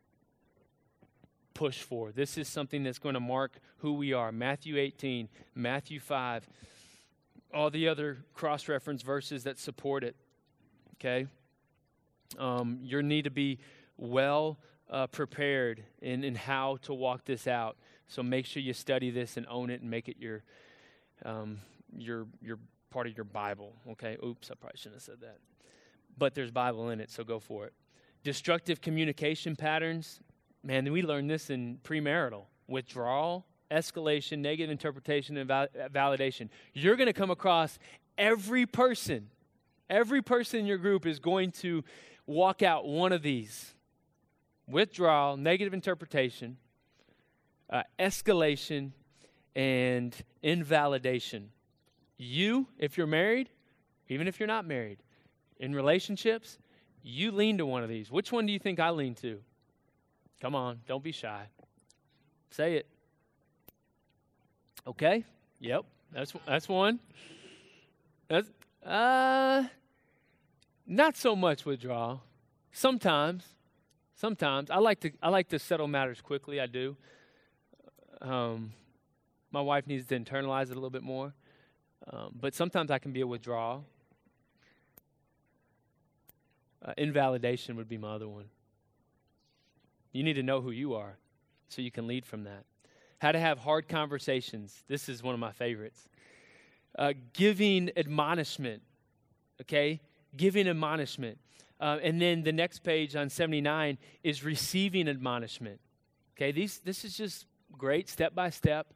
push for. This is something that's going to mark who we are. Matthew eighteen, Matthew five, all the other cross-reference verses that support it. Okay? Um, you need to be well Uh, prepared in, in how to walk this out. So make sure you study this and own it and make it your um, your your part of your Bible. Okay? Oops, I probably shouldn't have said that. But there's Bible in it, so go for it. Destructive communication patterns. Man, we learned this in premarital. Withdrawal, escalation, negative interpretation, and val- validation. You're going to come across every person. Every person in your group is going to walk out one of these. Withdrawal, negative interpretation, uh, escalation, and invalidation. You, if you're married, even if you're not married, in relationships, you lean to one of these. Which one do you think I lean to? Come on, don't be shy. Say it. Okay? Yep, that's that's one. That's uh, not so much withdrawal. Sometimes. Sometimes I like to I like to settle matters quickly. I do. Um, my wife needs to internalize it a little bit more, um, but sometimes I can be a withdrawal. Uh, invalidation would be my other one. You need to know who you are, so you can lead from that. How to have hard conversations. This is one of my favorites. Uh, giving admonishment. Okay, giving admonishment. Uh, and then the next page on seventy-nine is receiving admonishment. Okay, these this is just great step-by-step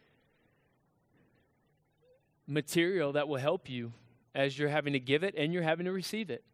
material that will help you as you're having to give it and you're having to receive it.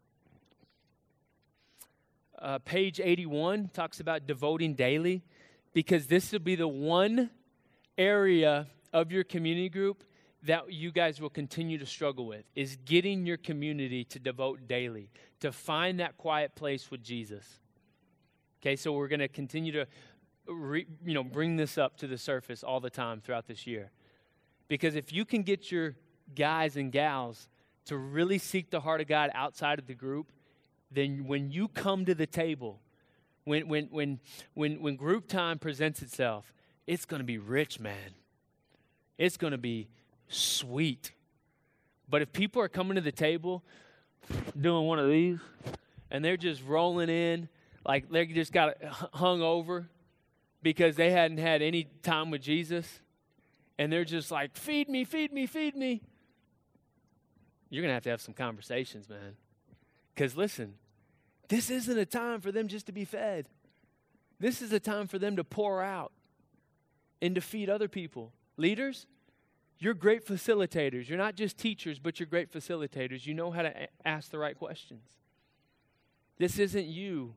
Uh, page eighty-one talks about devoting daily, because this will be the one area of your community group that you guys will continue to struggle with, is getting your community to devote daily, to find that quiet place with Jesus. Okay, so we're going to continue to re, you know, bring this up to the surface all the time throughout this year. Because if you can get your guys and gals to really seek the heart of God outside of the group, then when you come to the table, when when when when when group time presents itself, it's going to be rich, man. It's going to be sweet. But if people are coming to the table doing one of these and they're just rolling in like they just got hung over because they hadn't had any time with Jesus, and they're just like, feed me, feed me, feed me, you're going to have to have some conversations, man. Because listen, this isn't a time for them just to be fed. This is a time for them to pour out and to feed other people. Leaders, You're great facilitators. You're not just teachers, but you're great facilitators. You know how to a- ask the right questions. This isn't you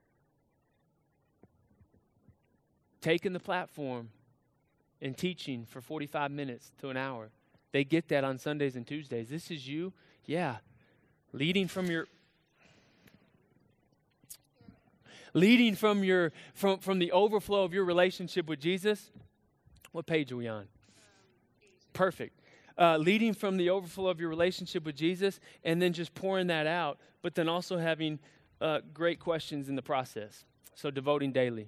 taking the platform and teaching for forty-five minutes to an hour. They get that on Sundays and Tuesdays. This is you, yeah, leading from your leading from your from from the overflow of your relationship with Jesus. What page are we on? Perfect. Uh, leading from the overflow of your relationship with Jesus, and then just pouring that out, but then also having uh, great questions in the process. So devoting daily.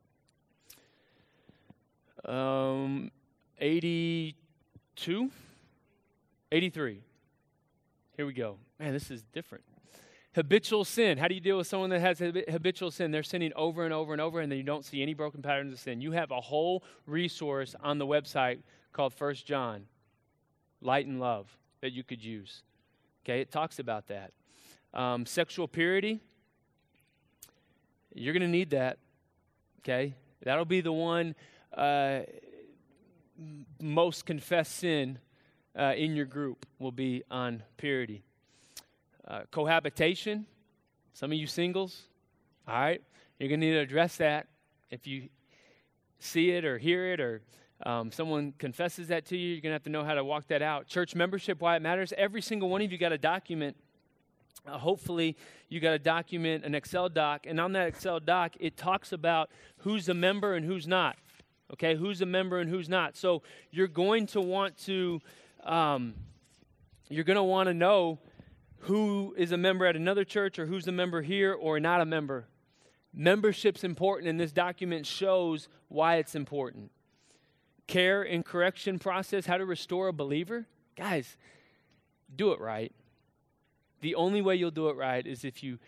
Um, eighty-two, eighty-three. Here we go. Man, this is different. Habitual sin. How do you deal with someone that has habitual sin? They're sinning over and over and over, and then you don't see any broken patterns of sin. You have a whole resource on the website called First John, Light and Love, that you could use. Okay, it talks about that. Um, sexual purity. You're going to need that. Okay, that'll be the one uh, most confessed sin uh, in your group will be on purity. Uh, cohabitation, some of you singles, all right, you're going to need to address that. If you see it or hear it or um, someone confesses that to you, you're going to have to know how to walk that out. Church membership, why it matters. Every single one of you got a document. Uh, hopefully, you got to document an Excel doc, and on that Excel doc, it talks about who's a member and who's not, okay, who's a member and who's not. So you're going to want to, um, you're going to want to know who is a member at another church or who's a member here or not a member. Membership's important, and this document shows why it's important. Care and correction process, how to restore a believer. Guys, do it right. The only way you'll do it right is if you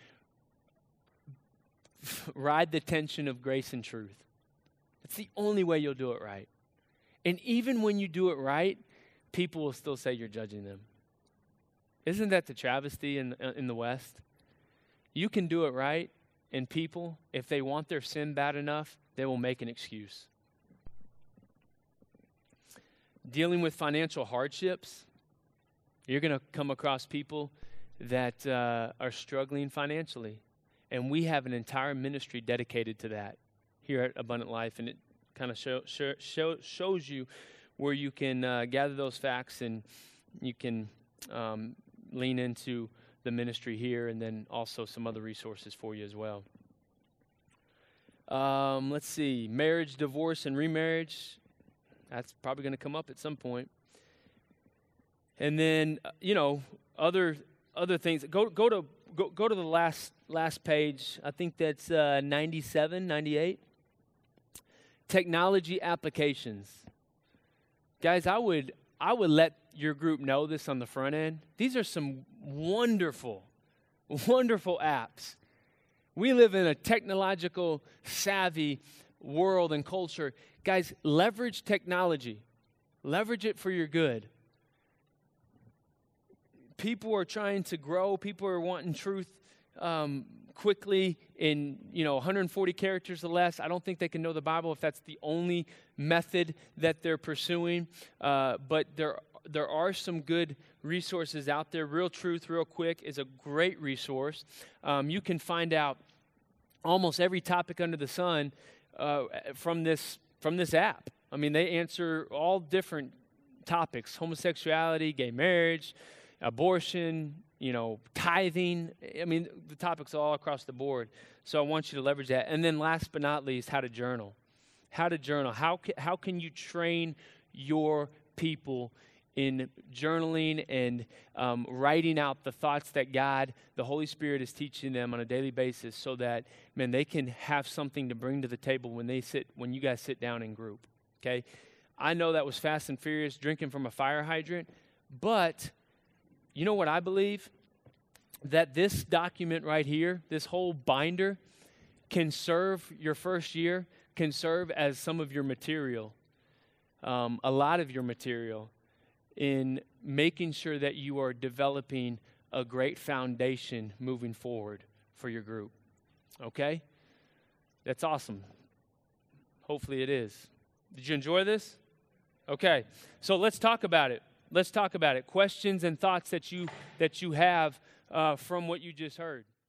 ride the tension of grace and truth. It's the only way you'll do it right. And even when you do it right, people will still say you're judging them. Isn't that the travesty in, in the West? You can do it right, and people, if they want their sin bad enough, they will make an excuse. Dealing with financial hardships, you're going to come across people that uh, are struggling financially. And we have an entire ministry dedicated to that here at Abundant Life, and it kind of show, show, show, shows you where you can uh, gather those facts and you can um, lean into the ministry here, and then also some other resources for you as well. Um, let's see, marriage, divorce, and remarriage. That's probably going to come up at some point. And then, uh, you know, other other things. Go go to go go to the last last page. I think that's uh, ninety-seven, ninety-eight. Technology applications. Guys, I would I would let your group know this on the front end. These are some wonderful, wonderful apps. We live in a technological savvy world and culture. Guys, leverage technology. Leverage it for your good. People are trying to grow. People are wanting truth um, quickly in, you know, one hundred forty characters or less. I don't think they can know the Bible if that's the only method that they're pursuing. Uh, but there, there are some good resources out there. Real Truth, Real Quick is a great resource. Um, you can find out almost every topic under the sun uh, from this from this app. I mean, they answer all different topics: homosexuality, gay marriage, abortion, you know, tithing. I mean, the topics all across the board. So I want you to leverage that. And then last but not least, how to journal. How to journal. How ca- how can you train your people in journaling and um, writing out the thoughts that God, the Holy Spirit, is teaching them on a daily basis, so that, man, they can have something to bring to the table when they sit, when you guys sit down in group. Okay, I know that was fast and furious, drinking from a fire hydrant, but you know what I believe? That this document right here, this whole binder, can serve your first year, can serve as some of your material, um, a lot of your material, in making sure that you are developing a great foundation moving forward for your group. Okay? That's awesome. Hopefully it is. Did you enjoy this? Okay, so let's talk about it. Let's talk about it. Questions and thoughts that you that you have uh, from what you just heard.